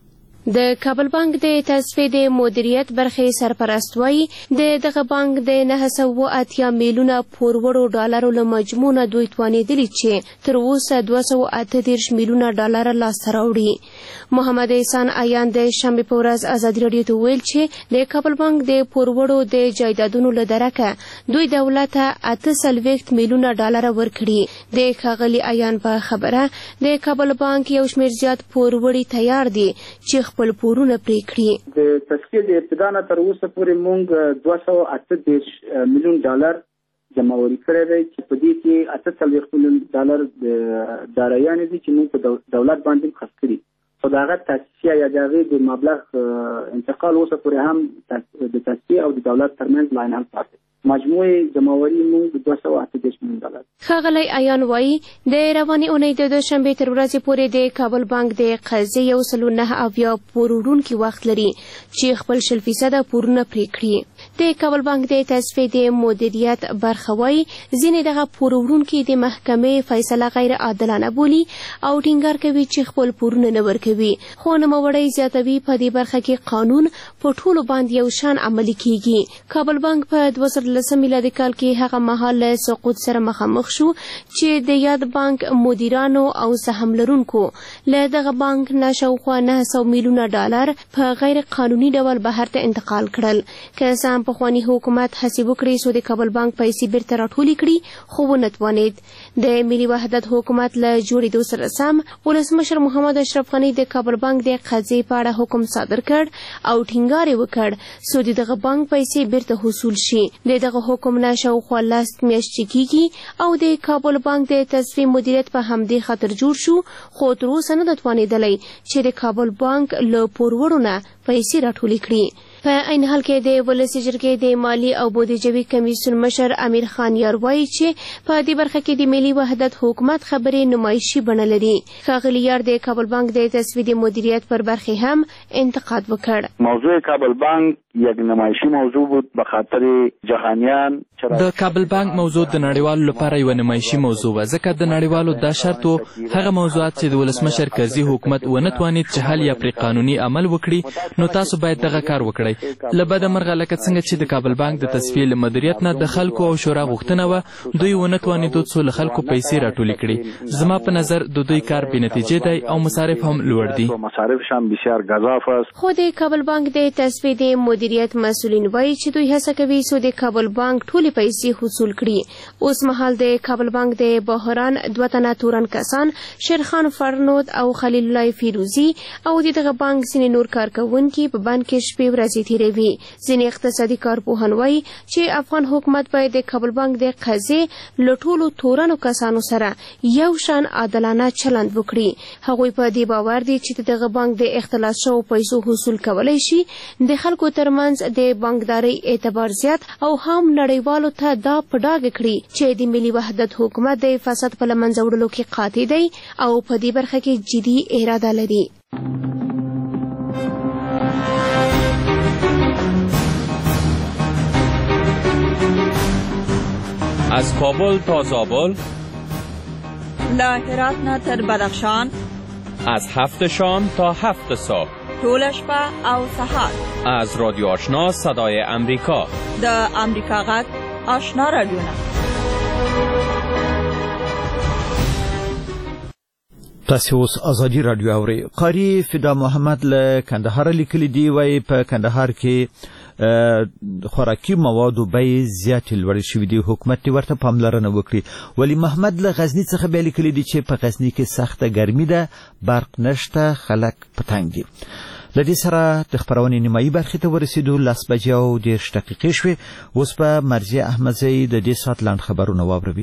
د کابل بانک د تصفیې د مدیریت برخې سرپرست وایي دغه بانک د 980 میلیونه پوروړو ډالرو له مجموع نه دوی توانیدلي چې تر اوسه 238 میلیونه ډالر لاسته راوړي. محمد احسان عیان د شنبې په ورځ ازادي راډیو ته ویل چې د کابل بانک د پوروړو د جایدادونو له درکه دوی دولت ته 48 میلیونه ډالر ورکړي. د ښاغلي عیان په خبره د کابل بانک یو شمېر زیات پوروړي تیار دي چې خپل پورونه پرې کړي. د تصفیې د ابتدا نه تر اوسه پورې موږ 238 میلیون ډالر جمعوري کړی دی چې په دې کې 48 میلیون ډالر د دارایانې دي چې موږ په دولت باندې خرڅ کړي خو د هغه تصفیه یا د هغې د مبلغ انتقال اوسه پورې هم د تصفیې او د دولت ترمنځ لاین هم پاتې مجموعي جمعوري موږ 238 میلیون ډالر. ښاغلی عیان وایي د روانې اونۍ د دوشنبې تر ورځې پورې د کابل بانک د قضیې 109 پور وړونکي وخت لري چې خپل 0% پورونه پرې کړي. د کابل بانک د تصفیې د مدیریت برخه وایي ځینې دغه پور وړونکي د محکمې فیصله غیر عادلانه بولي او ټینګار کوي چې خپل پورونه نه ورکوي خو نوموړی زیاتوي په دې برخه کې قانون په ټولو باندې یو شان عملي کیږي. کابل بانک په 2010 میلادي کال کې هغه مهال له سقوط سره مخامخ شو چې د یاد بانک مدیرانو او سهم لرونکو له دغه بانک نه شاوخوا 900 میلیونه ډالر په غیر قانوني ډول بهر ته انتقال کړل. که څه هم پخواني حکومت هڅې وکړې چې د کابل بانک پیسې بیرته راټولې کړي خو ونه توانید. د ملي وحدت حکومت له جوړېدو سره سم ولسمشر محمد اشرف غني د کابل بانک د قضیې په اړه حکم صادر کړ او ټینګار یې وکړ چې دغه بانک پیسې بیرته حصول شي. دغه حکم نه شاوخوا 10 میاشتې کېږي او د کابل بانک د تصفیې مدیریت په همدې خاطر جوړ شو خو تر اوسه نه توانېدلی چې د کابل بانک له پوروړو نه پیسې راټولې کړي. په عین حال کې د ولسي جرګې د مالی او بودیجوي کمیسیون مشر امیر خان یار وایي چې په دې برخه کې د ملي وحدت حکومت خبرې نمایشي بڼه لري. ښاغلي یار د کابل بانک د تصفیې د مدیریت پر برخې هم انتقاد وکړ. موضوع کابل بانک یک نمایشی موضوع بود به خاطر جهانیان. د کابل بانک موضوع د نړیوالو لپاره یو نمایشي موضوع و ځکه د نړیوالو دا شرط هغه موضوعات چې د ولسمشر کرزي حکومت ونه توانید چې حل یا پر قانوني عمل وکړي نو تاسو باید دغه کار وکړئ. لبد مرغه لکه څنګه چې د کابل بانک د تصفیې مدیریت نه د خلکو او شورا غوښتنه و دوی ونه توانیدو څو له خلکو پیسې راټولې کړي. زما په نظر د دوی کار بې نتیجې دی او مصارف هم لوړ دي. مصارفش هم بسیار گزاف است. خو د کابل بانک د تصفیې د مدیریت مسؤلین وایي چې دوی هڅه کوي چې د کابل بانک ټولې پیسې حصول کړي. اوس مهال د کابل بانک د بحران 2 تنه تورن کسان شیرخان فرنود او خلیل الله فیروزی او دغه بانک ځینې نور کارکونکي په بانک کې شپې ورځې تیروي. ځینې اقتصادي کارپوهان وایي چې افغان حکومت باید د کابل بانک د قضیې له ټولو تورنو کسانو سره یو شان عادلانه چلند وکړي. هغوی په دې باور دي چې دغه بانک د اختلاس شوو پیسو حصول کولی شي د خلکو ترمنځ د بانکدارۍ اعتبار زیات او هم نړیوالو ته دا په ډاګه کړي چې د ملي وحدت حکومت د فساد په له منځه وړلو کې قاطع دی او په دې برخه کې جدي اراده لري. از کابل تا زابل، له هرات نه تر بدخشان، از 7 شام تا 7 صبح، ټوله شپه او سهار. از رادیو آشنا صدای امریکا، د امریکا غږ آشنا رادیوونه. تاسو اوس ازادي رادیو اورئ. قاری فدا محمد له کندهار لیکلي دی وای په کندهار کې خوراکي موادو بیې زیاتې لوړې شوې دي، حکومت ورته پاملرنه وکړي. ولی محمد له غزني څخه بیا لیکلي دي چې په غزني کې سخته ګرمي ده، برق نشته، خلک په تنګ دي. له دې سره د خپرونې نیمایي برخې ته ورسېدو، 10:30 شوې. اوس به مرضیه احمدزی د دې ساعت لاند خبرونه واوروي.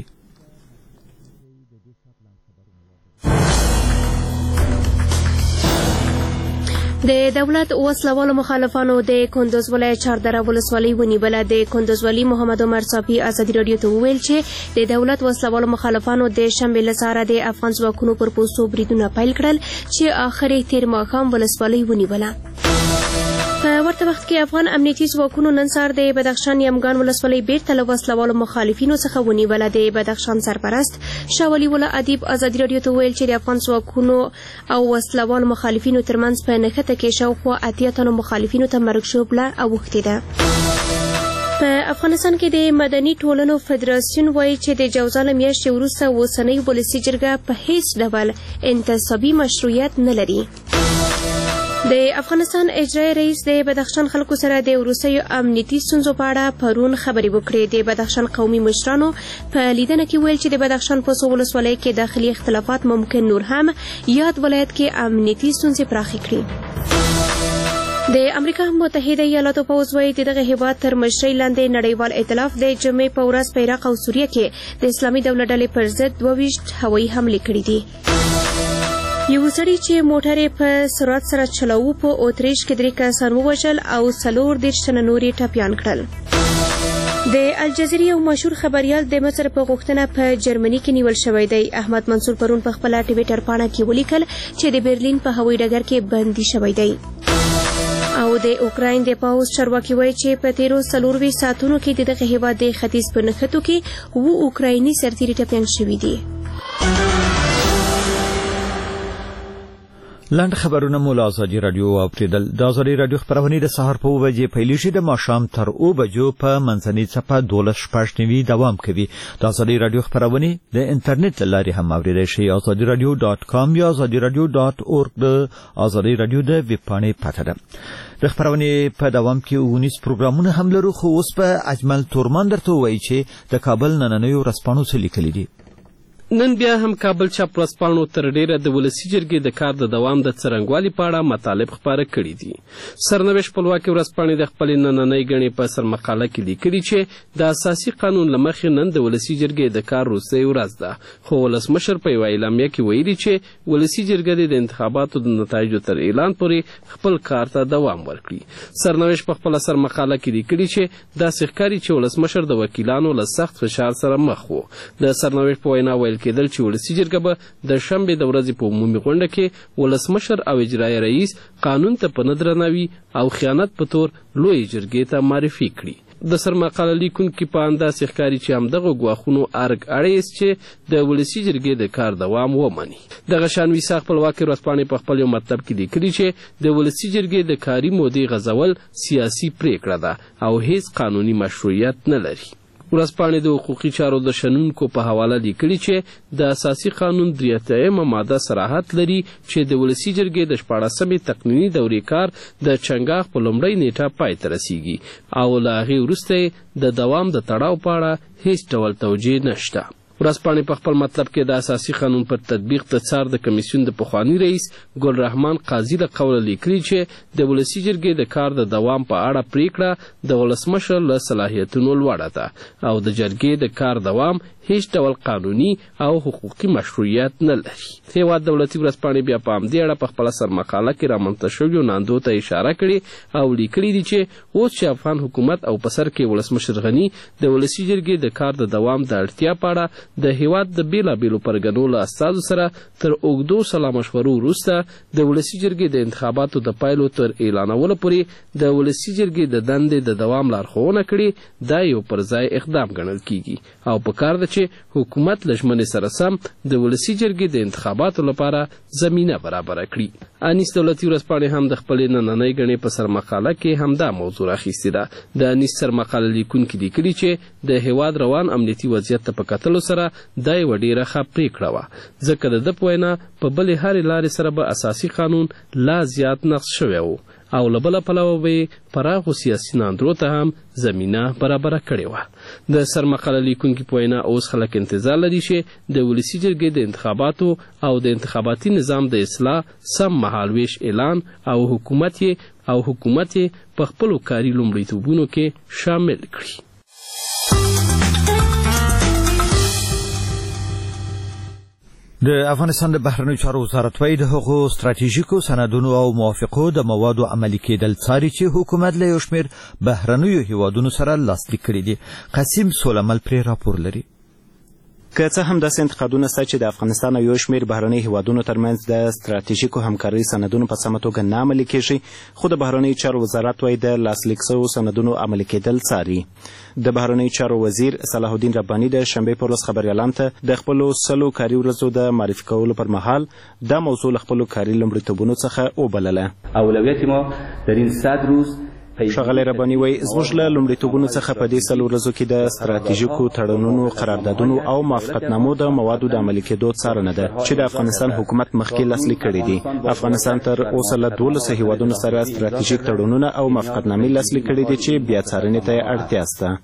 د دولت وسلوالو مخالفانو د کندوز ولایت چاردره ولسوالۍ ونیوله. د کندوز والي محمد عمر صافي ازادي راډیو ته وویل چې د دولت وسلوالو مخالفانو د شنبې له سهاره د افغان ځواکونو پر پوستو بریدونه پیل کړل چې آخر یې تېر ماښام ولسوالۍ ونیوله. په ورته وخت کې افغان امنیتي ځواکونو نن سهار د بدخشان یمګان ولسوالۍ بیرته له وسلوالو مخالفینو څخه ونیوله. د بدخشان سرپرست شاه ولی الله ادیب ازادي راډیو ته وویل چې د افغان ځواکونو او وسلوالو مخالفینو ترمنځ په نښته کې شاوخوا 80 تنو مخالفینو ته مرګ ژوبله اوښتې ده. په افغانستان کې د مدني ټولنو فدراسیون وایي چې د جوزا له میاشتې وروسته اوسنۍ ولسي جرګه په هیڅ ډول انتصابي مشروعیت نه لري. د افغانستان اجرایي رئیس د بدخشان خلکو سره د وروستیو امنیتي ستونزو په اړه پرون خبرې وکړې. د بدخشان قومي مشرانو په لیدنه کې ویل چې د بدخشان په څو ولسوالیو کې داخلي اختلافات ممکن نور هم یاد ولایت کې امنیتي ستونزې پراخې کړي. د امریکا متحده ایالاتو پوځ وایي د دغه هیواد تر مشرۍ لاندې نړیوال ائتلاف د جمعې په ورځ په عراق او سوریه کې د اسلامي دولت ډلې پر ضد 22 هوایي حملې کړې دي. یو سړی چې موټر په سرعت سره چلاوه په اوتریش کې 3 کسان ووژل او 40 تنه نور یې ټپیان کړل. د الجزیرې یو مشهور خبریال د مصر په غوښتنه په جرمني کې نیول شوی دی. احمد منصور پرون په خپل ټویټر پاڼه کې ولیکل چې د برلین په هوایي ډګر کې بندي شوی دی. او د اوکراین د پوځ چارواکي وایي چې په تیرو 24 ساعتونو کې دغه هیواد د ختیځ په نښتو کې 2 اوکرایني سرتیري ټپیان شوي دي. لاند خبرونه مو له ازادي راډیو اوریدل. د ازادي راډیو خبرونه د سهار په 2 بجې پیل شي، د ماښام تر 2 بجو په منځنۍ څپه 12:15 دوام کوي. د ازادي راډیو خبرونه د انټرنیټ لارې هم اوریدل شي. azadiradio.com یا azadiradio.org د ازادي راډیو د ویب پاڼې پته ده. د خبرونه په دوام کې 19 پروګرامونه هم لرو، خو اوس په اجمل تورمان درته وایي چې د کابل نننیو ورځپاڼو څه لیکلي دي. نن بیا هم کابل چاپ ورځپاڼو تر ډیره د ولسي جرګې د کار د دوام د څرنګوالي په اړه مطالب خپاره کړي دي. سرنوشت خپلواکي ورځپاڼې د خپلې نننۍ ګڼې په سرمقاله کې لیکلي چې د اساسي قانون له مخې نن د ولسي جرګې د کار وروستۍ ورځ ده، خو ولسمشر په یوه اعلامیه کې ویلي چې ولسي جرګه د انتخاباتو د نتایجو تر اعلان پورې خپل کار ته دوام ورکړي. سرنوشت په خپله سرمقاله کې لیکلي چې داسې ښکاري چې ولسمشر د وکیلانو له سخت فشار سره مخ و. د سرنوشت په وینا ویل کېدل چې ولسي جرګه به د شنبې د ورځې په عمومي غونډه کې ولسمشر او اجرایي رئیس قانون ته په نه درناوي او خیانت په تور لویې جرګې ته معرفي کړي. د سرمقاله لیکونکي په اندازې ښکاري چې همدغه ګواښونو ارګ اړیست چې د ولسي جرګې د کار دوام ومني. دغه شان ویسا خپلواکي ورځپاڼې په خپل یو مطلب کې لیکلي چې د ولسي جرګې د کاري مودې غځول سیاسي پریکړه ده او هیڅ قانوني مشروعیت نه لري. ورځپاڼې د حقوقي چارو د شنونکو په حواله لیکلي چې د اساسي قانون 83 ماده صراحت لري چې د ولسي جرګې د 14مې تقنیني دورې کار د چنګاښ په لومړۍ نیټه پای ته رسیږي او له هغې وروسته د دوام د تړاو په اړه هیڅ ډول توجیه نشته. ورځپاڼې په خپل مطلب کې د اساسي قانون پر تطبیق د څار د کمیسیون د پخواني رئیس ګل رحمان قاضي له قوله لیکلي چې د ولسي جرګې د کار د دوام په اړه پریکړه د ولسمشر له صلاحیتونو لوړه ده او د جرګې د کار دوام هیڅ ډول قانوني او حقوقي مشروعیت نه لري. هیواد دولتي ورځپاڼې بیا په همدې اړه په خپله سرمقاله کې رامنځته شویو ناندو ته اشاره کړې او لیکلي دي چې اوس چې افغان حکومت او په سر کې ولسمشر غني د ولسي جرګې د کار د دوام د اړتیا په اړه د هیواد د بېلابېلو پرګنو له استازو سره تر اوږدو سلا مشورو وروسته د ولسي جرګې د انتخاباتو د پایلو تر اعلانولو پورې د ولسي جرګې د دندې د دوام لارښوونه کړې، دا یو پر ځای اقدام ګڼل کیږي او په کار ده چې حکومت له ژمنې سره سم د ولسي جرګې د انتخاباتو لپاره زمینه برابره کړي. انیس دولتي ورځپاڼې هم د خپلې نننۍ ګڼې په سرمقاله کې همدا موضوع راخیستې ده. د انیس سرمقاله لیکونکي لیکلي چې د هیواد روان امنیتي وضعیت ته په کتلو سره دا یوه ډېره ښه پرېکړه وه، ځکه د ده په وینا په بلې هرې لارې سره به اساسي قانون لا زیات نقض شوی و او له بله پلوه به یې پراخو سیاسي ناندرو ته هم زمینه برابره کړې وه. د سرمقاله لیکونکي په وینا اوس خلک انتظار لري چې د ولسي جرګې د انتخاباتو او د انتخاباتي نظام د اصلاح سم مهالویش اعلان او حکومت یې په خپلو کاري لومړیتوبونو کې شامل کړي. د افغانستان د بهرنیو چارو وزارت وايي د هغو ستراتیژیکو سندونو او موافقو د موادو عملي کېدل څاري چې حکومت له یو شمېر بهرنیو هیوادونو سره لاسلیک کړي دي. قاسم سولمل پرې راپور لري. که څه هم داسې انتقادونه شته چې د افغانستان او یو شمېر بهرنیو هیوادونو ترمنځ د ستراتیژیکو همکارۍ سندونو په سمه توګه نه عملي کېږي، خو د بهرنیو چارو وزارت وايي د لاسلیک شویو سندونو عملي کېدل څاري. د بهرنیو چارو وزیر صلاح الدین رباني د شنبې پر ورځ خبریالانو ته د خپلو 100 کاري ورځو د معرفي کولو پر مهال دا موضوع له خپلو کاري لومړیتوبونو څخه وبلله. اولویت ما در این 100 روز ښاغلی رباني وایي زموږ له لومړیتوبونو څخه په دې 100 ورځو کې د ستراتیژیکو تړونونو، قراردادونو او موافقتنامو د موادو د عملي کېدو څارنه ده چې د افغانستان حکومت مخکې لاسلیک کړي دي. افغانستان تر اوسه له 12 هیوادونو سره ستراتیژیک تړونونه او موافقتنامې لاسلیک کړي دي چې بیا څارنې ته اړتیا شته.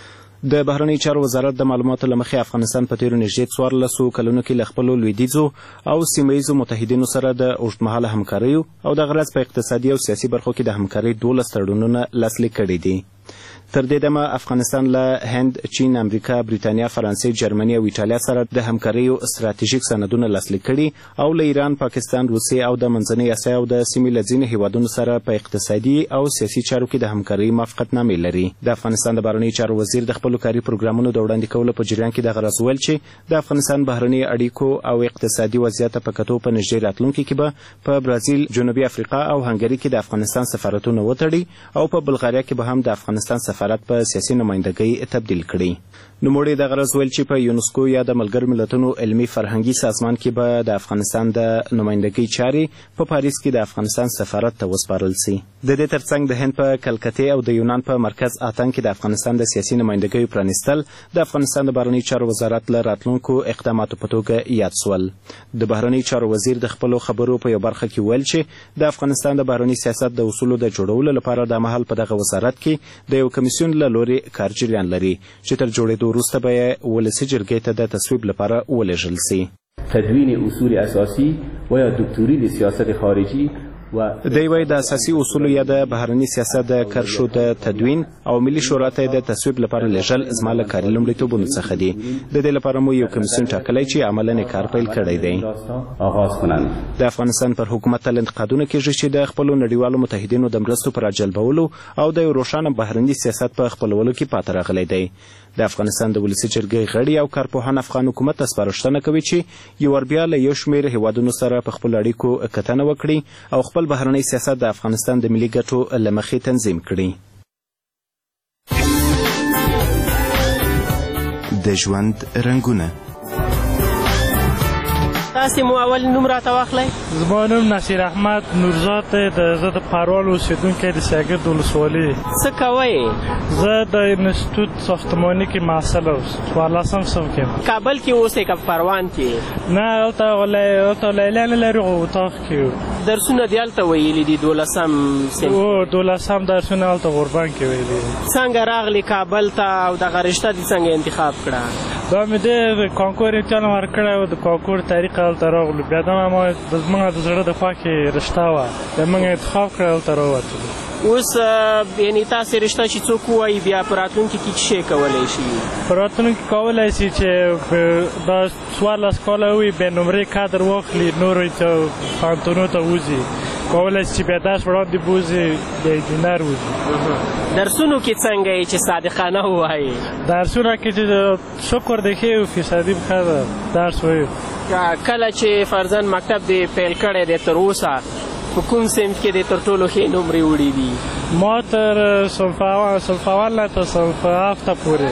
د بهرنیو چارو وزارت د معلوماتو له مخې افغانستان په تیرو نږدې 14 کلونو کې له خپلو لویدیځو او سیمه ییزو متحدینو سره د اوږدمهاله همکاریو او د غرض په اقتصادي او سیاسي برخو کې د همکارۍ 12 تړونونه لاسلیک کړي دي. تر دې دمه افغانستان له هند، چین، امریکا، بریتانیا، فرانسې، جرمني او ایټالیا سره د همکاریو ستراتیژیک سندونه لاسلیک کړي او له ایران، پاکستان، روسیې او د منځنۍ اسیا او د سیمې له ځینو هیوادونو سره په اقتصادي او سیاسي چارو کې د همکارۍ موافقتنامې لري. د افغانستان د بهرنیو چارو وزیر د خپلو کاري پروګرامونو د وړاندې کولو په جریان کې دغه راز ویل چې د افغانستان بهرنیو اړیکو او اقتصادي وضعیت په کتو په نږدې راتلونکي کې به په برازیل، جنوبي افریقا او هنګري کې د افغانستان سفارتونه وتړي او په بلغاریا کې به هم د افغانستان سفارت په سیاسي نمایندګۍ تبدیل کړي. نوموړي دغه راز ویل چې په یونسکو یا د ملګرو ملتونو علمي فرهنګي سازمان کې به د افغانستان د نمایندګۍ چارې په پاریس کې د افغانستان سفارت ته وسپارل سي. د دې ترڅنګ د هند په کلکتې او د یونان په مرکز آتن کې د افغانستان د سیاسي نمایندګۍ پرانیستل د افغانستان د بهرنیو چارو وزارت له راتلونکو اقداماتو په توګه یاد سول. د بهرنیو چارو وزیر د خپلو خبرو په یو برخه کې ویل چې د افغانستان د بهرني سیاست د اصولو د جوړولو لپاره د مهال په دغه وزارت کې د یو کمیسیون له لورې کار جریان لري چې تر جوړېدو وروسته به یې ولسي جرګې ته د تصویب لپاره ولېږل سي. تدوین اصول اساسی و یا دکتوری د سیاست خارجی دی وایي د اساسي اصولو یا د بهرني سیاست د کرښو د تدوین او ملي شورا ته د تصویب لپاره لیږل زما له کاري لومړیتوبونو څخه دي. د دې لپاره مو یو کمیسیون ټاکلی چې عملاً کار پیل کړی دی. د افغانستان پر حکومت تل انتقادونه کېږي چې د خپلو نړیوالو متحدینو د مرستو پر راجلبولو او د یو روښانه بهرني سیاست په خپلولو کې پاتې راغلی دی. د افغانستان د ولسي جرګې غړي او کارپوهان افغان حکومت ته سپارښتنه کوي چې یو ور بیا له یو شمېر هیوادونو سره په خپلو اړیکو کتنه وکړي او خپل بهرنی سیاست د افغانستان د ملي ګټو له مخې تنظیم کړي. د ژوند رنګونه تاسې مو اول نوم راته واخلئ. زما نوم نصیر احمد نورزاد دی. زه د پروان اوسېدونکی د سیاګرد ولسوالي. څه کوئ؟ زه د انسټیټوټ ساختماني کې محصل اوس 14 صنف کې. کابل کې اوسئ که پروان کې؟ نه هلته لیلیه نه لرو، اطاق کې یو. درسونه دې هلته ویلي دي 12 صنف؟ 12 درسونه هلته غوربند کې ویلي دي. څنګه راغلې کابل ته او دغه رشته دې څنګه انتخاب کړه؟ دا مې د کانکور امتحان ورکړی و د کانکور تاریخ هلته راغلو بیا دا ما زموږ د زړه د خوا کې رشته وه بیا موږ انتخاب کړی هلته راووتلو اوس یعنې تاسې رشته چې څوک ووایي بیا په راتلونکي کې څه شی کولی شي په راتلونکي کې کولی شي چې دا 14 کاله وي بیا نمرې کادر واخلي نورو ته پوهنتونونو ته وځي کولی شي چې بیا درس وړاندې بوځي بیا انجینر وځي درسونو کې څنګه یې چې صادقانه ووایي درسونه کې چې شکر دی ښې و فیصدي ښه ده درس وایو کله چې فرضاً مکتب دې پیل کړی دی تر اوسه په کوم صنف کې دې تر ټولو ښې نمرې وړي دي ما تر صنف اول نه تر صنف هفته پورې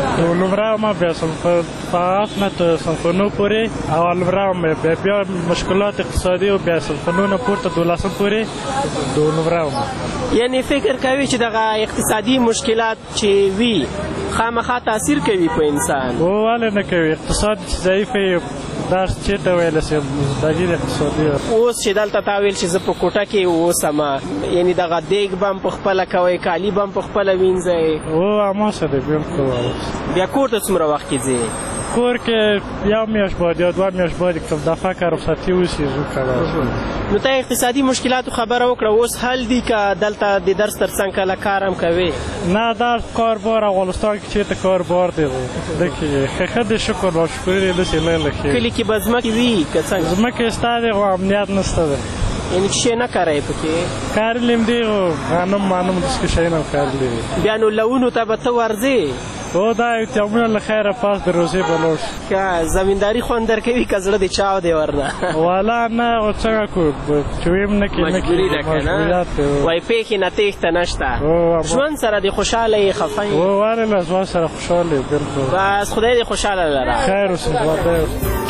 نمره ما بیا صنف هفت نه تر صنف 9 پورې اول نمره بیا مشکلات اقتصادي او بیا صنف 9 نه پورته 12 پورې دو نمره یعنې فکر کوي چې دغه اقتصادي مشکلات چې وي خامخا تاثیر کوي په انسان ولې نه کوي اقتصاد چې ضعیف وي درس چېرته ویلی شي دغیر اقتصادي اوس چې دلته تا ویل چې زه په کوټه کې اوسم یعنې دغه دیګ به هم پخپله کوئ کالي به هم پخپله وینځئ هماسه دی بلکل بیا کور ته څومره وخت کې ځې کور کې یو میاشت بعد یا 2 میاشت بعد که دفعه که رخصتي وشي زو کولی نو ته اقتصادي مشکلاتو خبره وکړه اوس حل دي که دلته د درس تر څنګ کله کار هم کوې نه دا کاربار افغانستان کې چېرته کاربار دی دکې ښه دی شکر ناشکري دی داسې نه لښې کلي کې به ځمکې وي که څنګه ځمکې شته دی خو امنیت نشته دی یعنې څه شی نه کاروئ پکې کارلي هم دی خو غنم داسې شیونه هم کارلي دي بیا نو لونو ته به ته ورځې دا امتحانونه له خیره پاس د روزې به لاړ شو که زمینداري خوند درکوي که زړه دې چاو دی ورنه والا نه خو څنګه کړو چې ویم نه کړي مجبوري ده که نه وایي پیښې نه تېښته نشته ژوند سره دې خوشحاله یې خفه یې ولې نه ژوند سره خوشحاله یې بلکل بس خدای دې خوشحاله لره خیر اوسې ژوندی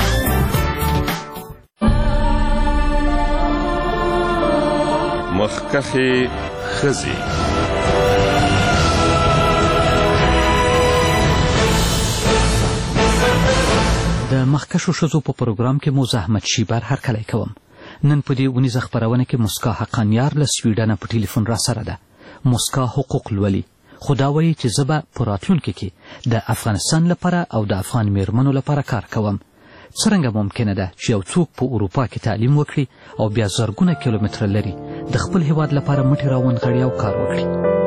مخکښې ښځې د مخکښو ښځو په پروګرام کې مو زحمت شیبر هرکلی کوم نن په دې اونیزه خپرونه کې مسکا حقانیار له سویډنه په ټلیفون را سره ده مسکا حقوق لولي خو دا وایي چې زه به په راتلونکي کې د افغانستان لپاره او د افغان میرمنو لپاره کار کوم څرنګه ممکنه ده چې یو څوک په اروپا کې تعلیم وکړي او بیا زرګونه کیلومتره لري د خپل هیواد لپاره مټې راونغاړي او کار وکړي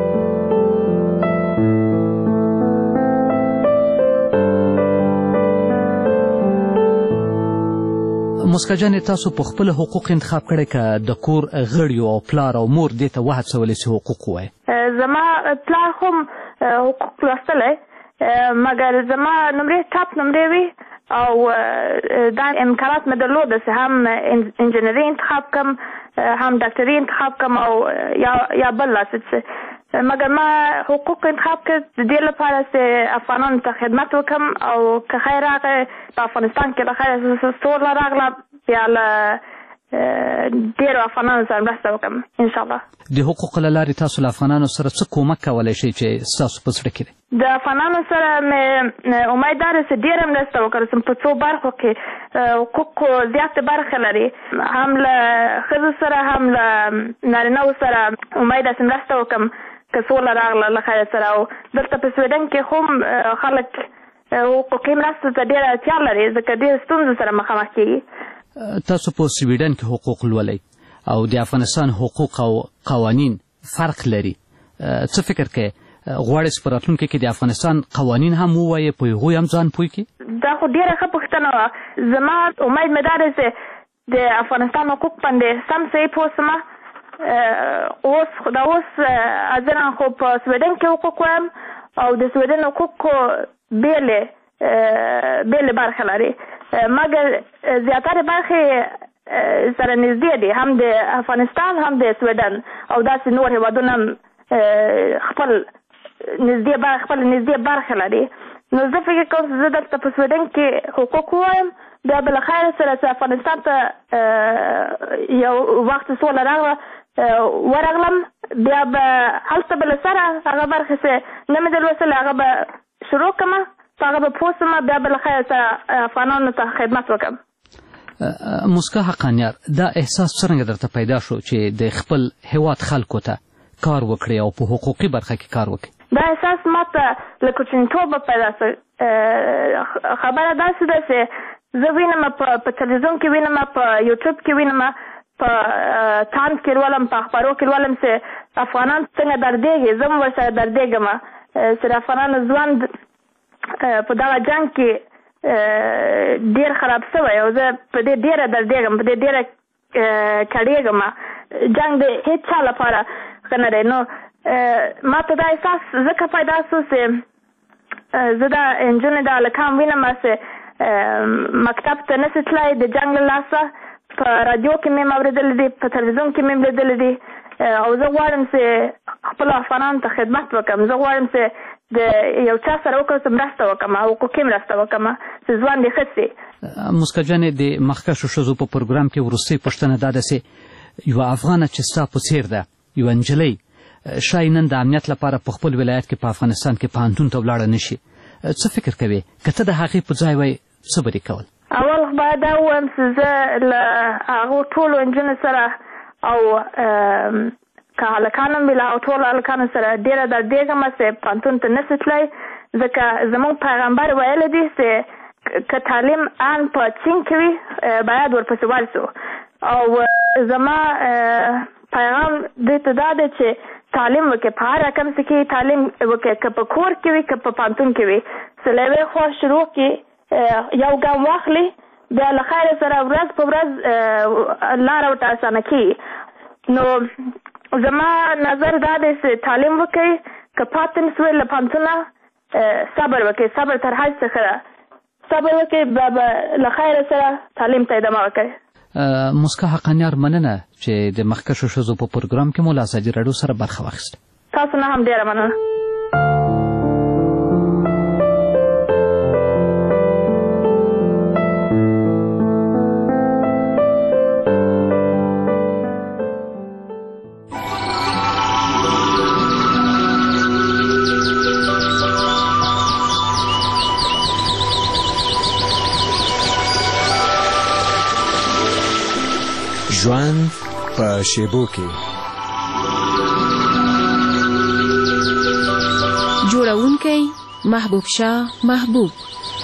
مسکا جانې تاسو په خپل حقوق انتخاب کړی که د کور غړیو او پلار او مور دې ته وهڅولی چې حقوق ووایي زما پلار هم حقوق لوستلی مګر زما نمرې ټاپ نمرې وي او دا امکانات مې درلوده چې هم انجینري انتخاب کم هم ډاکټري انتخاب کم او یا بل لاسه مګر ما حقوق انتخاب کړ د دې لپاره چې افغانانو ته خدمت وکړم او که خیر راغی په افغانستان کې د خیر سوله راغله بیا له ډېرو افغانانو سره مرسته وکړم انشاءالله د حقوقو له لارې تاسو له افغانانو سره څه کومک کولی شئ چې ستاسو په زړه کې دی د افغانانو سره مې امید دا ده چې ډېره مرسته وکړم په څو برخو کې حقوقو زیاتې برخې لري هم له ښځو سره هم له نارینهو سره امید ده چې مرسته وکړم که سوله راغله له خیر سره او دلته په سویډن کې هم خلک حقوقي مرستو ته ډېره اړتیا لري ځکه ډېرو ستونزو سره مخامخ کېږي تاسو په سویډن کې حقوق لولئ او د افغانستان حقوق او قوانین فرق لري څه فکر کوئ غواړئ چې په راتلونکي کې د افغانستان قوانین هم ووایې په هغوی هم ځان پوه کړي دا خو ډېره ښه پوښتنه وه زما امید مې دا دی چې د افغانستان حقوق باندې سم صحیح پوه شم اوس حاضرا خو په سویډن کې حقوق وایم او د سویډن حقوقو بېلې برخې لري مګر زیاتره برخې سره نږدې دي هم د افغانستان هم د سویډن او داسې نور هېوادونه هم خپل نږدې برخې لري نو زه فکر کوم چې زه دلته په سویډن کې حقوق ووایم بیا به له خیره سره چې افغانستان ته یو وخت سوله راغله ورغلم بیا به هلته به له سره هغه برخې چې نه مې درلوستلې هغه به شروع کړم هغه به پوه شم بیا به له خیره سره افغانانو ته خدمت وکړم مسکا حقانیار دا احساس څرنګه درته پیدا شو چې د خپل هیواد خلکو ته کار وکړي او په حقوقي برخه کې کار وکړي دا احساس ما ته له کوچنیتوبه پیدا شو خبره داسې ده چې زه وینم په تلویزیون کې وینم په یوټیوب کې وینم په تانس کې لولم په اخبارو کې لولم چې افغانان څنګه دردېږي زه هم ورسره دردېږم چې د افغانانو ژوند په دغه جنګ کې ډېر خراب شوی او زه په دې ډېره دردېږم په دې ډېره کړېږم جنګ د هېڅ چا لپاره ښه نه دی نو ما ته دا احساس ځکه پیدا شو چې زه دا نجونې د هلکان وینم چې مکتب ته نشي تللی د جنګ له لاسه په رادیو کې مې اورېدلی دي په تلویزیون کې مې لیدلی دي او زه غواړم چې خپلو افغانانو ته خدمت وکړم زه غواړم چې د یو چا سره وکړم چې مرسته وکړم حقوقي مرسته وکړم چې ژوند یې ښه شي مسکا جانې د مخکښو ښځو په پروګرام کې وروستۍ پوښتنه دا ده چې یوه افغانه چې ستا په څېر ده یوه نجلۍ ښایي نن د امنیت لپاره په خپل ولایت کې په افغانستان کې پوهنتون ته ولاړه نه شي څه فکر کوې که ته د هغې په ځای وای څه به دې کول اول باید دا ووایم چې زه له هغو ټولو نجونو سره او که هلکان هم وي له هغو ټولو هلکانو سره ډېره دردېږم چې پوهنتون ته نشي تللی ځکه زموږ پیغمبر ویلی دی چې که تعلیم ان په چین کې وي باید ورپسې ورسو او زما پیغام دې ته دا دی چې تعلیم وکړي په هر رقم څه کې تعلیم وکړي که په کور کې وي که په پوهنتون کې وي چې له یوې خوا شروع کړي یو ګام واخلي بیا له خیره سره ورځ په ورځ لاره ورته اسانه کړي نو زما نظر دا دی چې تعلیم وکړي که پاتې نه سوی له پوهنتونه صبر وکړي صبر تر هر څه ښه ده صبر وکړي بیا به له خیره سره تعلیم ته ادامه وکړي مسکا حقانیار مننه چې د مخکښو ښځو په پروګرام کې مو له ازادي راډیو سره برخه واخیسته تاسو نه هم ډېره مننه ژوند په شیبو کې جوړونکی محبوب شاه محبوب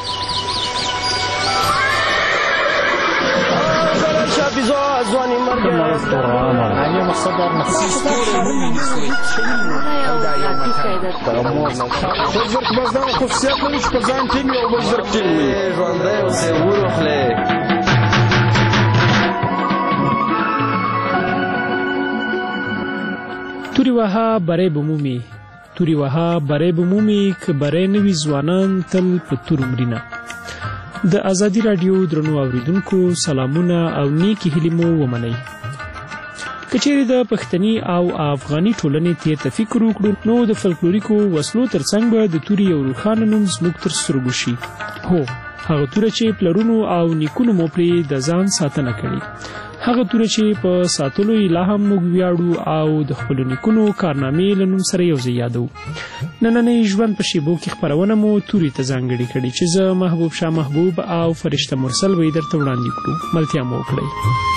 توری وها برای بمومی توری وها برای بمومی که برای نوی ځوانان تل په تور مرینه د ازادي رادیو درنو اوریدونکو سلامونه او نیکی هیلې مو ومنئ که چیرې د پښتني او افغاني ټولنې تیر ته فکر وکړو نو د فلکلوریکو وسلو ترڅنګ به د توري یو روښانه نوم زموږ تر سترګو شي هو هغه توره چې پلرونو او نیکونو مو پرې د ځان ساتنه کړې هغه توره چې په ساتلو یې لا هم موږ ویاړو او د خپلو نیکونو کارنامې له نوم سره یو ځای یادوو نننۍ ژوند په شیبو کې خپرونه مو تورې ته ځانګړې کړې چې زه محبوب شاه محبوب او فرشته مرسل به یې درته وړاندې کړو ملتیا مو وکړئ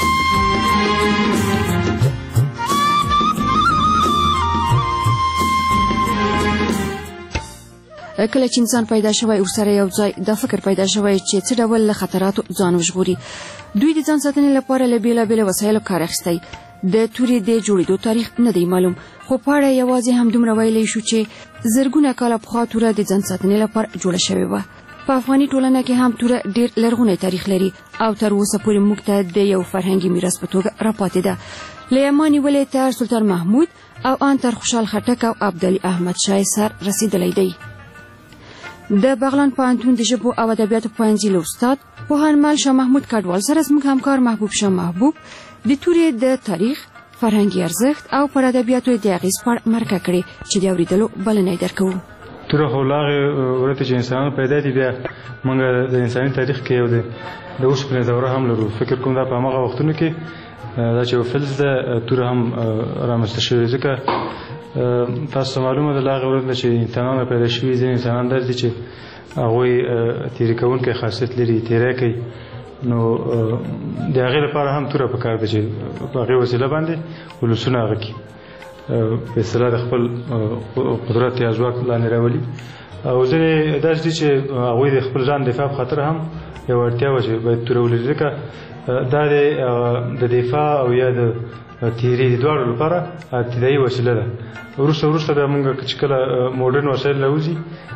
کله چې انسان پیدا شوی ورسره یو ځای دا فکر پیدا شوی چې څه ډول له خطراتو ځان وژغوري دوی د ځان ساتنې لپاره له بیلابیلو وسایلو کار اخیستی د تورې د جوړېدو تاریخ نه دی معلوم خو په اړه یوازې همدومره ویلی شو چې زرګونه کاله پخوا توره د ځان ساتنې لپاره جوړه شوې وه په افغاني ټولنه کې هم توره ډېر لرغونی تاریخ لري او تر اوسه پورې موږ ته د یو فرهنګي میراث په توګه راپاتې ده له یما نیولې تر سلطان محمود او ان تر خوشحال خټک او عبدالي احمد شاه سر رسیدلی دی د بغلان پوهنتون د ژبو او ادبیاتو پوهنځي له استاد پوهنمل شاه محمود کډوال سره زموږ همکار محبوب شاه محبوب د تورې د تاریخ فرهنګي ارزښت او پر ادبیاتو د اغیز په اړه مرکه کړې چې د اورېدلو بلنه یې درکوو توره خو له هغې ورته چې انسانان پیدا دي بیا موږ د انساني تاریخ کې یو د اوسپنې دوره هم لرو فکر کوم دا په هماغه وختونو کې دا چې یو فلز ده توره هم رامنځته شوې ځکه تاسو معلومه ده له هغې ورځ نه چې انسانان پیدا شوي ځینې انسانان داسې دي چې هغوی تېرې کوونکی خاصیت لري تېری کوي نو د هغې لپاره هم توره پکار ده چې په هغې وسیله باندې ولسونه هغه کړي په اصطلاح د خپل قدرت یا ځواک لاندې راولي او ځینې داسې دي چې هغوی د خپل ځان دفاع په خاطر هم یو اړتیا وه چې باید توره ولري، ځکه دا د دفاع او یا د تیري د دواړو لپاره ابتدایي وسیله ده. وروسته بیا موږ چې کله موډرن وسایل راوځي،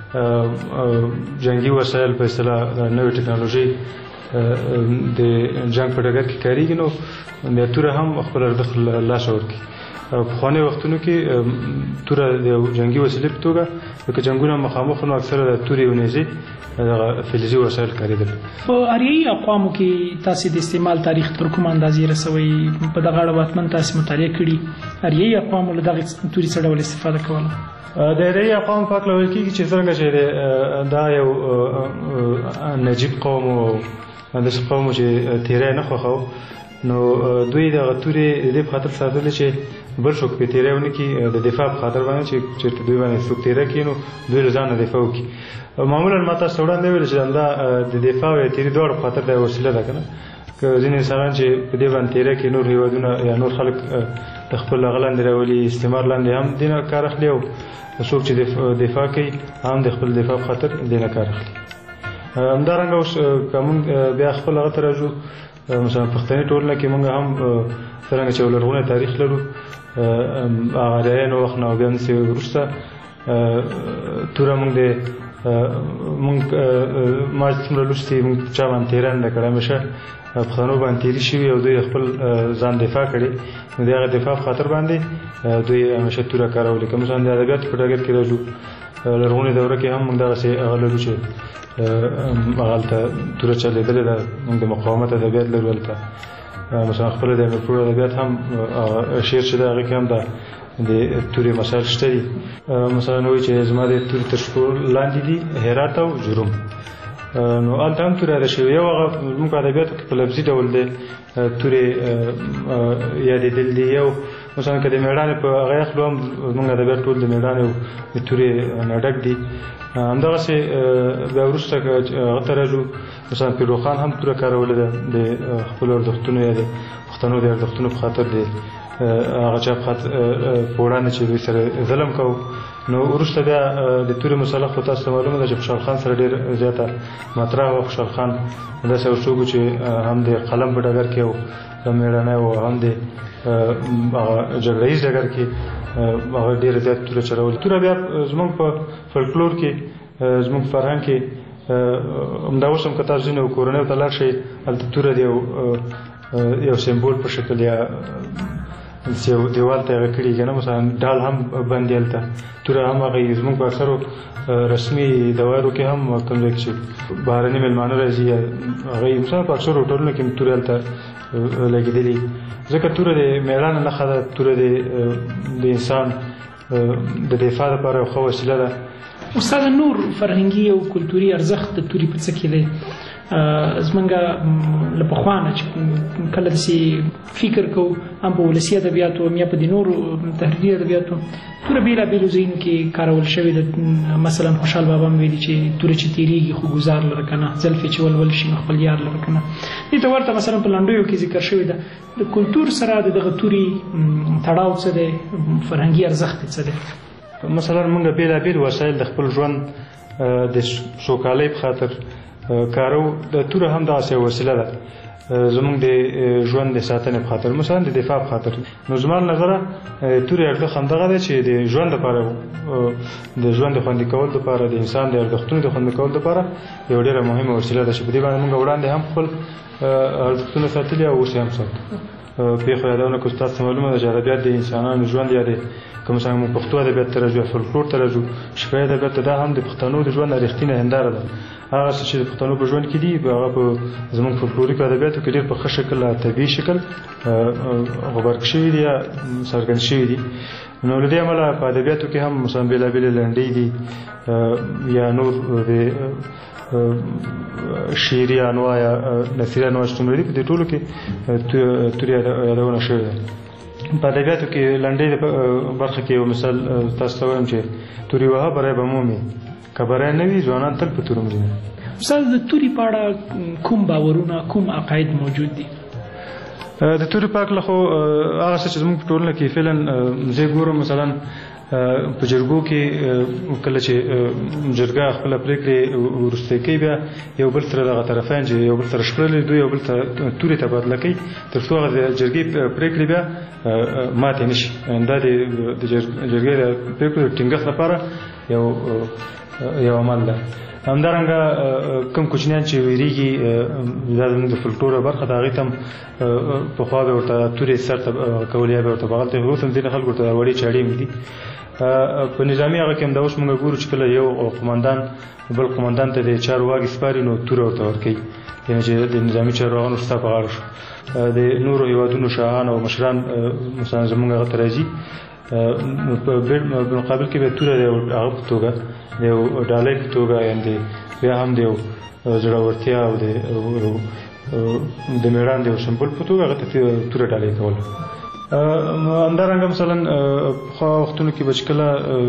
جنګي وسایل په اصطلاح نوې ټکنالوژي د جنګ په ډګر کې کارېږي، نو بیا توره هم خپل ارزښت له لاسه ورکړي. پخواني وختونو کې توره د یو جنګي وسیلې په توګه لکه جنګونه مخامخ نو اکثره د تورې او نیزې فلزي وسایل کارېدل. په اریایي اقوامو کې تاسې د استعمال تاریخ تر کومه اندازې رسوئ؟ په دغه اړه حتمن تاسې مطالعه کړي. اریایي اقوامو له دغې تورې څه ډول استفاده کوله؟ د اریایي اقوامو په هکله ویل کېږي چې څرنګه چې دا یو نجیب قوم او داسې قوم چې تیری نه خوښاو، نو دوی دغه تورې د دې په خاطر ساتلې چې بل څوک پرې تیری ونه کړي، د دفاع په خاطر باندې چې چېرته دوی باندې څوک تیری کړي نو دوی له ځان نه دفاع وکړي. معمولا ما تاسو ته وړاندې ویل چې دا د دفاع او تیري دواړو په خاطر دا وسیله ده که نه. که ځینې انسانان چې په دې باندې تیری کړي، نور هېوادونه یا نور خلک د خپل هغه لاندې راولي، استعمار لاندې هم دې نه کار اخلي، او څوک چې دفاع کوي هم د خپل دفاع په خاطر دې نه کار اخلي. همدارنګه اوس که موږ بیا خپل هغه ته راځو، مثلا پښتني ټولنه کې موږ هم څرنګه چې یو لرغونی تاریخ لرو، هغه اریایانو وخت نه او بیا همداسې وروسته توره موږ ما څومره لوستي موږ چا باندې تیری نه ده کړی، همیشه پښتنو باندې تیري شوي او دوی خپل ځان دفاع کړي، نو د هغه دفاع په خاطر باندې دوی همیشه توره کارولې. که مثلا د ادبیاتو په ډګر کې راځو، لرغونې دوره کې هم موږ دغسې هغه لرو چې هلته توره چلېدلې ده. موږ د مقاومت ادبیات لرو هلته، مثلا خپل د امیر کروړ ادبیات هم شعر چې ده هغې کې هم د تورې مسایل شته دي. مثلا وایي چې زما د تورې تر شپو لاندې دي هرات او جروم، نو هلته هم تورې یاده شوې. یو هغه زموږ په ادبیاتو کې په لفظي ډول دی تورې یادېدل دي. یو مثلا که د مېړانې په هغه اخلو هم زموږ ادبیات ټول د مېړانې او د تورې نه ډک دي. همدغسې بیا وروسته که هغه ته راځو، مثلا پیرو خان هم توره کارولې ده د خپلو ارزښتونو یا د پښتنو د ارزښتونو په خاطر د هغه چا په وړاندې چې دوی سره ظلم کوو. نو وروسته بیا د تورې مسله خو تاسو ته معلومه ده چې خوشحال خان سره ډېر زیاته مطرح وه. خوشحال خان داسې یو څوک چې هم د قلم په ډګر کې او مېړنی و، هم د هغه جګړه ییز ډګر کې هغه ډېره زیات توره چلولې. توره بیا زموږ په فلکلور کې، زموږ فرهنګ کې همدا اوس هم که تاسو ځینې کورنیو ته لاړ شئ، هلته توره د یو سمبول په شکل یا یو دیوال ته هغه کړي که نه، مثلا ډال هم بند دی هلته، توره هم هغه زموږ په اکثرو رسمي دوایرو کې هم کوم ځای کې چې بهرني مېلمانه راځي هغه مثلا په اکثرو هوټلونو کې تورې هلته لګېدلي، ځکه توره د مېړانې نښه ده. توره د انسان د دفاع لپاره یو ښه وسیله ده. استاد، نور فرهنګي او کلتوري ارزښت د تورې په څه کې دی؟ زمونږ له پخوا نه چې کله داسې فکر کوو هم په ولسي ادبیاتو هم یا په د نورو تحریري ادبیاتو توره بېلابېلو ځایونو کې کارول شوې ده. مثلا خوشحال بابا هم ویلي چې توره چې تېرېږي خو ګزار لره که نه، زلفې چې ولول شي نو خپل یار لره که نه. دې ته ورته مثلا په لنډیو کې ذکر شوې ده. د کلتور سره د دغه تورې تړاو څه دی؟ فرهنګي ارزښت یې څه دی؟ مثلا موږ بېلابېل وسایل د خپل ژوند د سوکالۍ په خاطر کارو. د توره هم داسې یو وسیله ده زموږ د ژوند د ساتنې په خاطر، مثلا د دفاع په خاطر. نو زما له نظره تورې ارزښت همدغه دی چې د ژوند لپاره، د ژوند د خوندي کولو لپاره، د انسان د ارزښتونو د خوندي کولو لپاره یو ډېره مهمه وسیله ده چې په دې باندې موږ وړاندې هم خپل ارزښتونه ساتلي او اوس یې هم ساتو. پیښو یادونه کړو، تاسو ته معلومه ده چې ادبیات د انسانانو ژوند یا د که مثلا موږ پښتو ادبیات ته راځو یا فولکلور ته راځو، شفاهي ادبیات ته، دا هم د پښتنو د ژوند رښتینې هنداره ده. هغه څه چې د پښتنو په ژوند کې دي هغه په زموږ فولکلوریکو ادبیاتو کې ډېر په ښه شکل، طبیعي شکل غبرګ شوي دي یا څرګند شوي دي. نو له دې امله په ادبیاتو کې هم مثلا بېلابېلې لنډۍ دي یا نور د شعري انواع یا نثري انواع چې څومره دي، په دې ټولو کې تورې یادونه شوې ده. په ادبیاتو کې لنډۍ برخه کې یو مثال تاسو ته وایم چې تورې وهه بری به مومي، که بری نه وي ځوانان تل په تورو مري. استاد، د تورې په اړه کوم باورونه، کوم عقاید موجود دي؟ د تورې په هکله خو هغه څه چې زموږ په ټولنه کې فعلا زه ګورم، مثلا په جرګو کې کله چې جرګه خپل پریکړې ورسته کوي بیا یو بل سره دغه طرفین چې یو بل سره شخړلې دوی یو بل ته تورې تبادله کوي تر څو هغه جرګې پریکړې بیا ماتې نشي. دا د جرګې د پریکړو ټینګښت لپاره یو عمل ده. همدارنګه کوم کوچنیان چې ویریږي دا زموږ د فولکلور برخه ده، هغې ته هم پخوا به ورته تورې سر ته کولې، به ورته بغل ته اوس هم ځینې خلکو ورته وړې چاړې ویلي. په نظامي هغه کې هم دا اوس موږ ګورو چې کله یو قمندان بل قمندان ته د چارواکي سپاري نو توره ورته ورکوي، یعنې چې د نظامي چارواکانو ستا په غاړه شو. د نورو هېوادونو شاهان او مشران مثلا زموږ هغه ته راځي، په مقابل کې به توره د هغه په توګه د یو ډالۍ په توګه یعنې بیا هم د یو زړورتیا او د میړان د یو سمبول په توګه هغه ته توره ډالۍ کول. همدارنګه مثلا پخوا وختونو کې به چې کله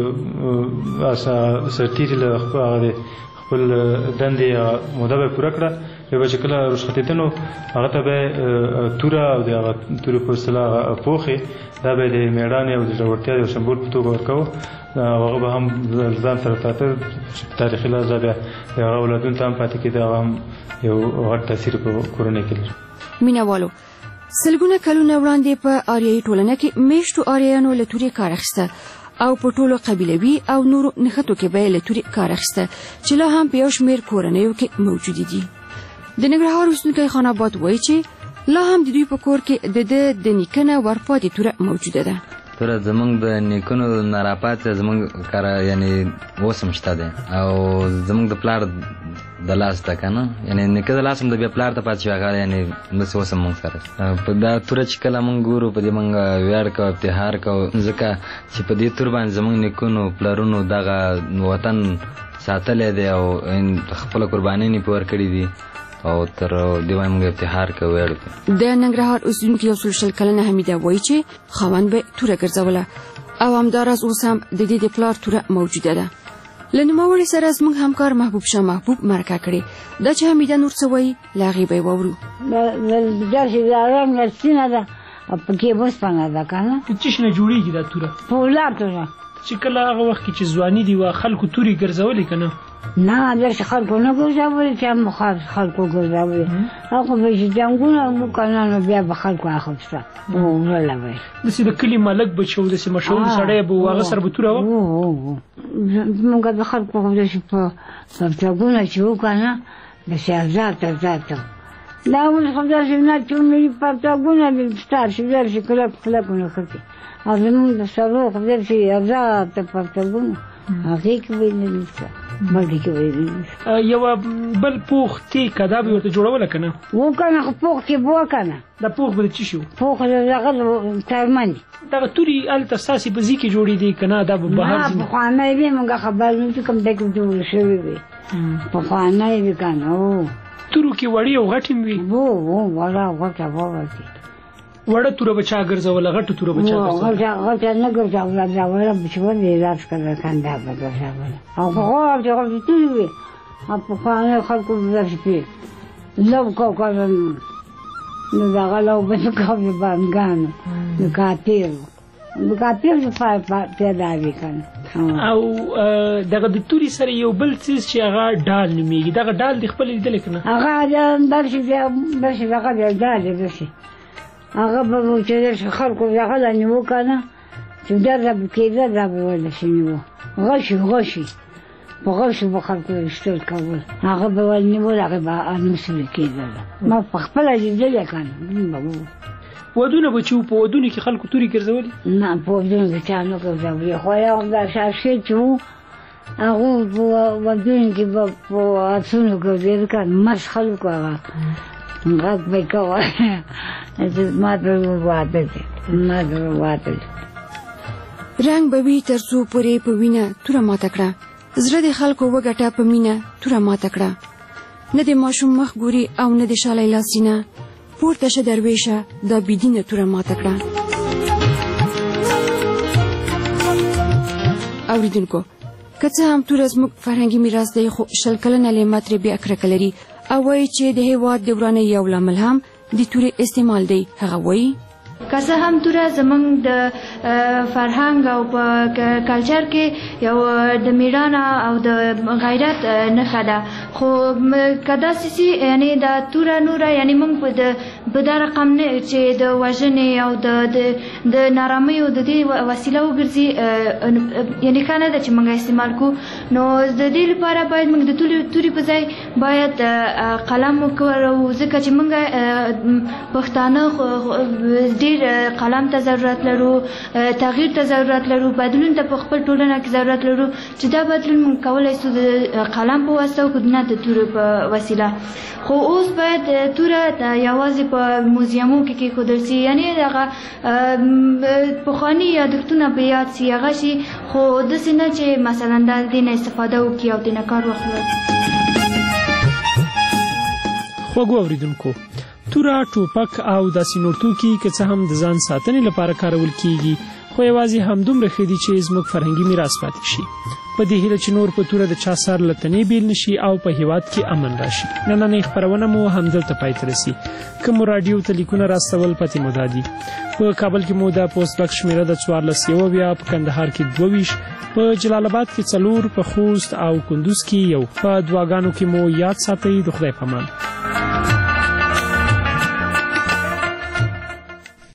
سرتیري له خپل دندې موده به پوره کړه، بیا به چې کله رخصتېده نو هغه ته به توره او د هغه تورې په اصطلاح پوښې دا به د میړانې او د زړورتیا د یو سمبول په توګه ورکوه. هغه به هم ځان سره ساته چې په تاریخي لحاظ بیا د هغه اولادونو ته هم پاتې کېده، هغه هم یو غټ تاثیر په کورنۍ کې لري. مینهوالو، سلګونه کلونه وړاندې په آریایي ټولنه کې میشتو آریایانو له تورې کار اخیسته او په ټولو قبیلوي او نورو نښتو کې به یې له تورې کار اخیسته چې لا هم په یو شمېر کورنیو کې موجودې دي. د ننګرهار اوسېدونکی خان آباد وایي چې لا هم د دوی په کور کې د نیکه نه ورپاتې توره موجوده ده. توره زمونږ د نیکونو نه راپاتې زمونږ کاره یعنې اوس هم شته دی او زمونږ د پلار د لاس ده که نه، یعنې نیکه د لاس هم د بیا پلار ته پاتې شوی هغه یعنې داسې اوس هم مونږ سره په دا توره چې کله مونږ ګورو په دې مونږ ویاړ کوو افتخار کوو، ځکه چې په دې تور باندې زمونږ نیکونو پلارونو دغه وطن ساتلی دی او خپله قربانۍ یې پې ورکړي دي او تر دې وایي موږ افتخار کوو ویاړ کوو. د ننګرهار اوسېدونکي 100 کلنه حمیده وایي چې خاوند به توره ګرځوله او همداراز اوس هم د دې د پلار توره موجوده ده. له نوموړي سره زموږ همکار محبوب شاه محبوب مرکه کړې. دا چې حمیده نور څه وایي له هغې به یې واورو. داسې د رنګ سپینه ده او پکې اوسپنه ده که نه. د څه شي نه جوړېږي دا توره؟ پولاد توره چې کله هغه وخت کې چې ځواني دي وه خلکو تورې ګرځولې که نه؟ نه داسې خلکو نه ګرځولې چې هم خلکو ګرځولې، هغه به چې جنګونه وو که نه نو بیا به خلکو اخیسته وړله به یې. داسې د کلي ملک به چې و داسې مشهور سړی به و هغه سره به توره وه؟ زمونږ د خلکو داسې په پرتګونه چې وو که نه داسې ازاد دا اوس خو داسې نه چې ملي پرتګونه دې سټار شي داسې کلکونه ښکي او زمونږ د سړو خو داسې ازاد پرتګونه هغې کې به یې نه نیسته مړدې کې به یې نه نیسته. یوه بل پوخ تیکه دا به یې ورته جوړوله که نه؟ و که نه خو پوخ کې به وه که نه. دا پوخ به د څه شي و؟ پوخ د دغه څرمن دغه تورې هلته ستاسې په ځي کې جوړېدې که نه دا به بهر ځي؟ نه پخوانی وې موږ خبر نه چې کوم ځای کې جوړې شوې وې، پخوانی وې که نه. تورو کې وړې او غټې هم وي؟ وړه غټه ووتې. وړه توره به چا ګرځوله غټه توره به چا ګرځوله؟ غټه نه ګرځوله، دا وړه به چې ولې راز کړه کنده به ګرځوله او غټې تورې وې او پخوانیو خلکو به داسې پې لو کو کړه نو دغه لو به نه کوو د بانګانو د کاپیرو پیدا وي که نه. او دغه د تورې سره یو بل څیز چې هغه ډال نومېږي، دغه ډال دې خپله لیدلی که نه؟ هغه داسې دغه دی ډال دی داسې هغه به و چې داسې خلکو دغه له نیوه که نه چې درده به کېده دا به وداسې نیوه غشي په غشو به خلکو ایستل کول، هغه به ونیول هغې به المسلې کېدله. ما په خپله لیدلی که نه. ودونه به چې و په ودونو کې خلکو تورې ګرځولې؟ نه په ودونو کې چا نه ګرځولې، خو یو دا شاشې چې وو هغه په ودونو کې به په آسونو ګرځېده که نه مست خلکو هغه غږ به یې کوه ما در وواتل رنګ به وي تر څو پورې په وینه توره ماته کړه، زړه د خلکو وګټه په مینه توره ماته کړه، نه د ماشوم مخ ګوري او نه د شالی لاسینه پورته شه درویشه دا بېدینه توره ماته کړه. اوریدونکو که څه هم توره زموږ فرهنګي میراث دی خو 100 کلنه لیمه ترې بیا کرکه لري او وایي چې د هېواد د ورانۍ یو لامل هم د تورې استعمال دی. هغه وایي که څه هم توره زموږ د فرهنګ او په کلچر کې یو د میړانه او د غیرت نښه ده، خو که داسې سي یعنې دا توره نوره یعنې موږ په دا رقم نه چې د وژنې او د نارامیو د دې وسیله وګرځي، یعنې ښه نه ده چې موږ استعمال کړو. نو د دې لپاره باید موږ د تورې په ځای باید قلم وکاروو، ځکه چې موږ پښتانه ډېر قلم ته ضرورت لرو، تغییر ته ضرورت لرو، بدلون ته په خپل ټولنه کې ضرورت لرو، چې دا بدلون موږ کولی سو د قلم په واسطه وکړو نه د تورې په وسیله. خو اوس باید توره یوازې په موزیمو کې کېښودل سي، یعنې دغه پخواني یادښتونه به یاد سي، هغه شي، خو داسې نه چې مثلا د دې نه استفاده وکړي او دې نه کار واخلي. خوږو اورېدونکو، توره، ټوپک او داسې نور توکي که څه هم د ځان ساتنې لپاره کارول کیږي، خو یوازې همدومره ښه دي چې زموږ فرهنګي میراث پاتې شي، په دې هیله چې نور په توره د چا سر له تنې بیل نشي او په هیواد کې امن راشي. نننۍ خپرونه مو همدلته پای ته رسي. که مو راډیو ته لیکونه راستول پتې مو دا دي: په کابل کې مو د پوسټ بکس شمېره د 14 په کندهار کې 22، په جلال آباد کې 4، په خوست او کندوز کې 1. په دعاګانو کې مو یاد ساتئ. د خدای په امان.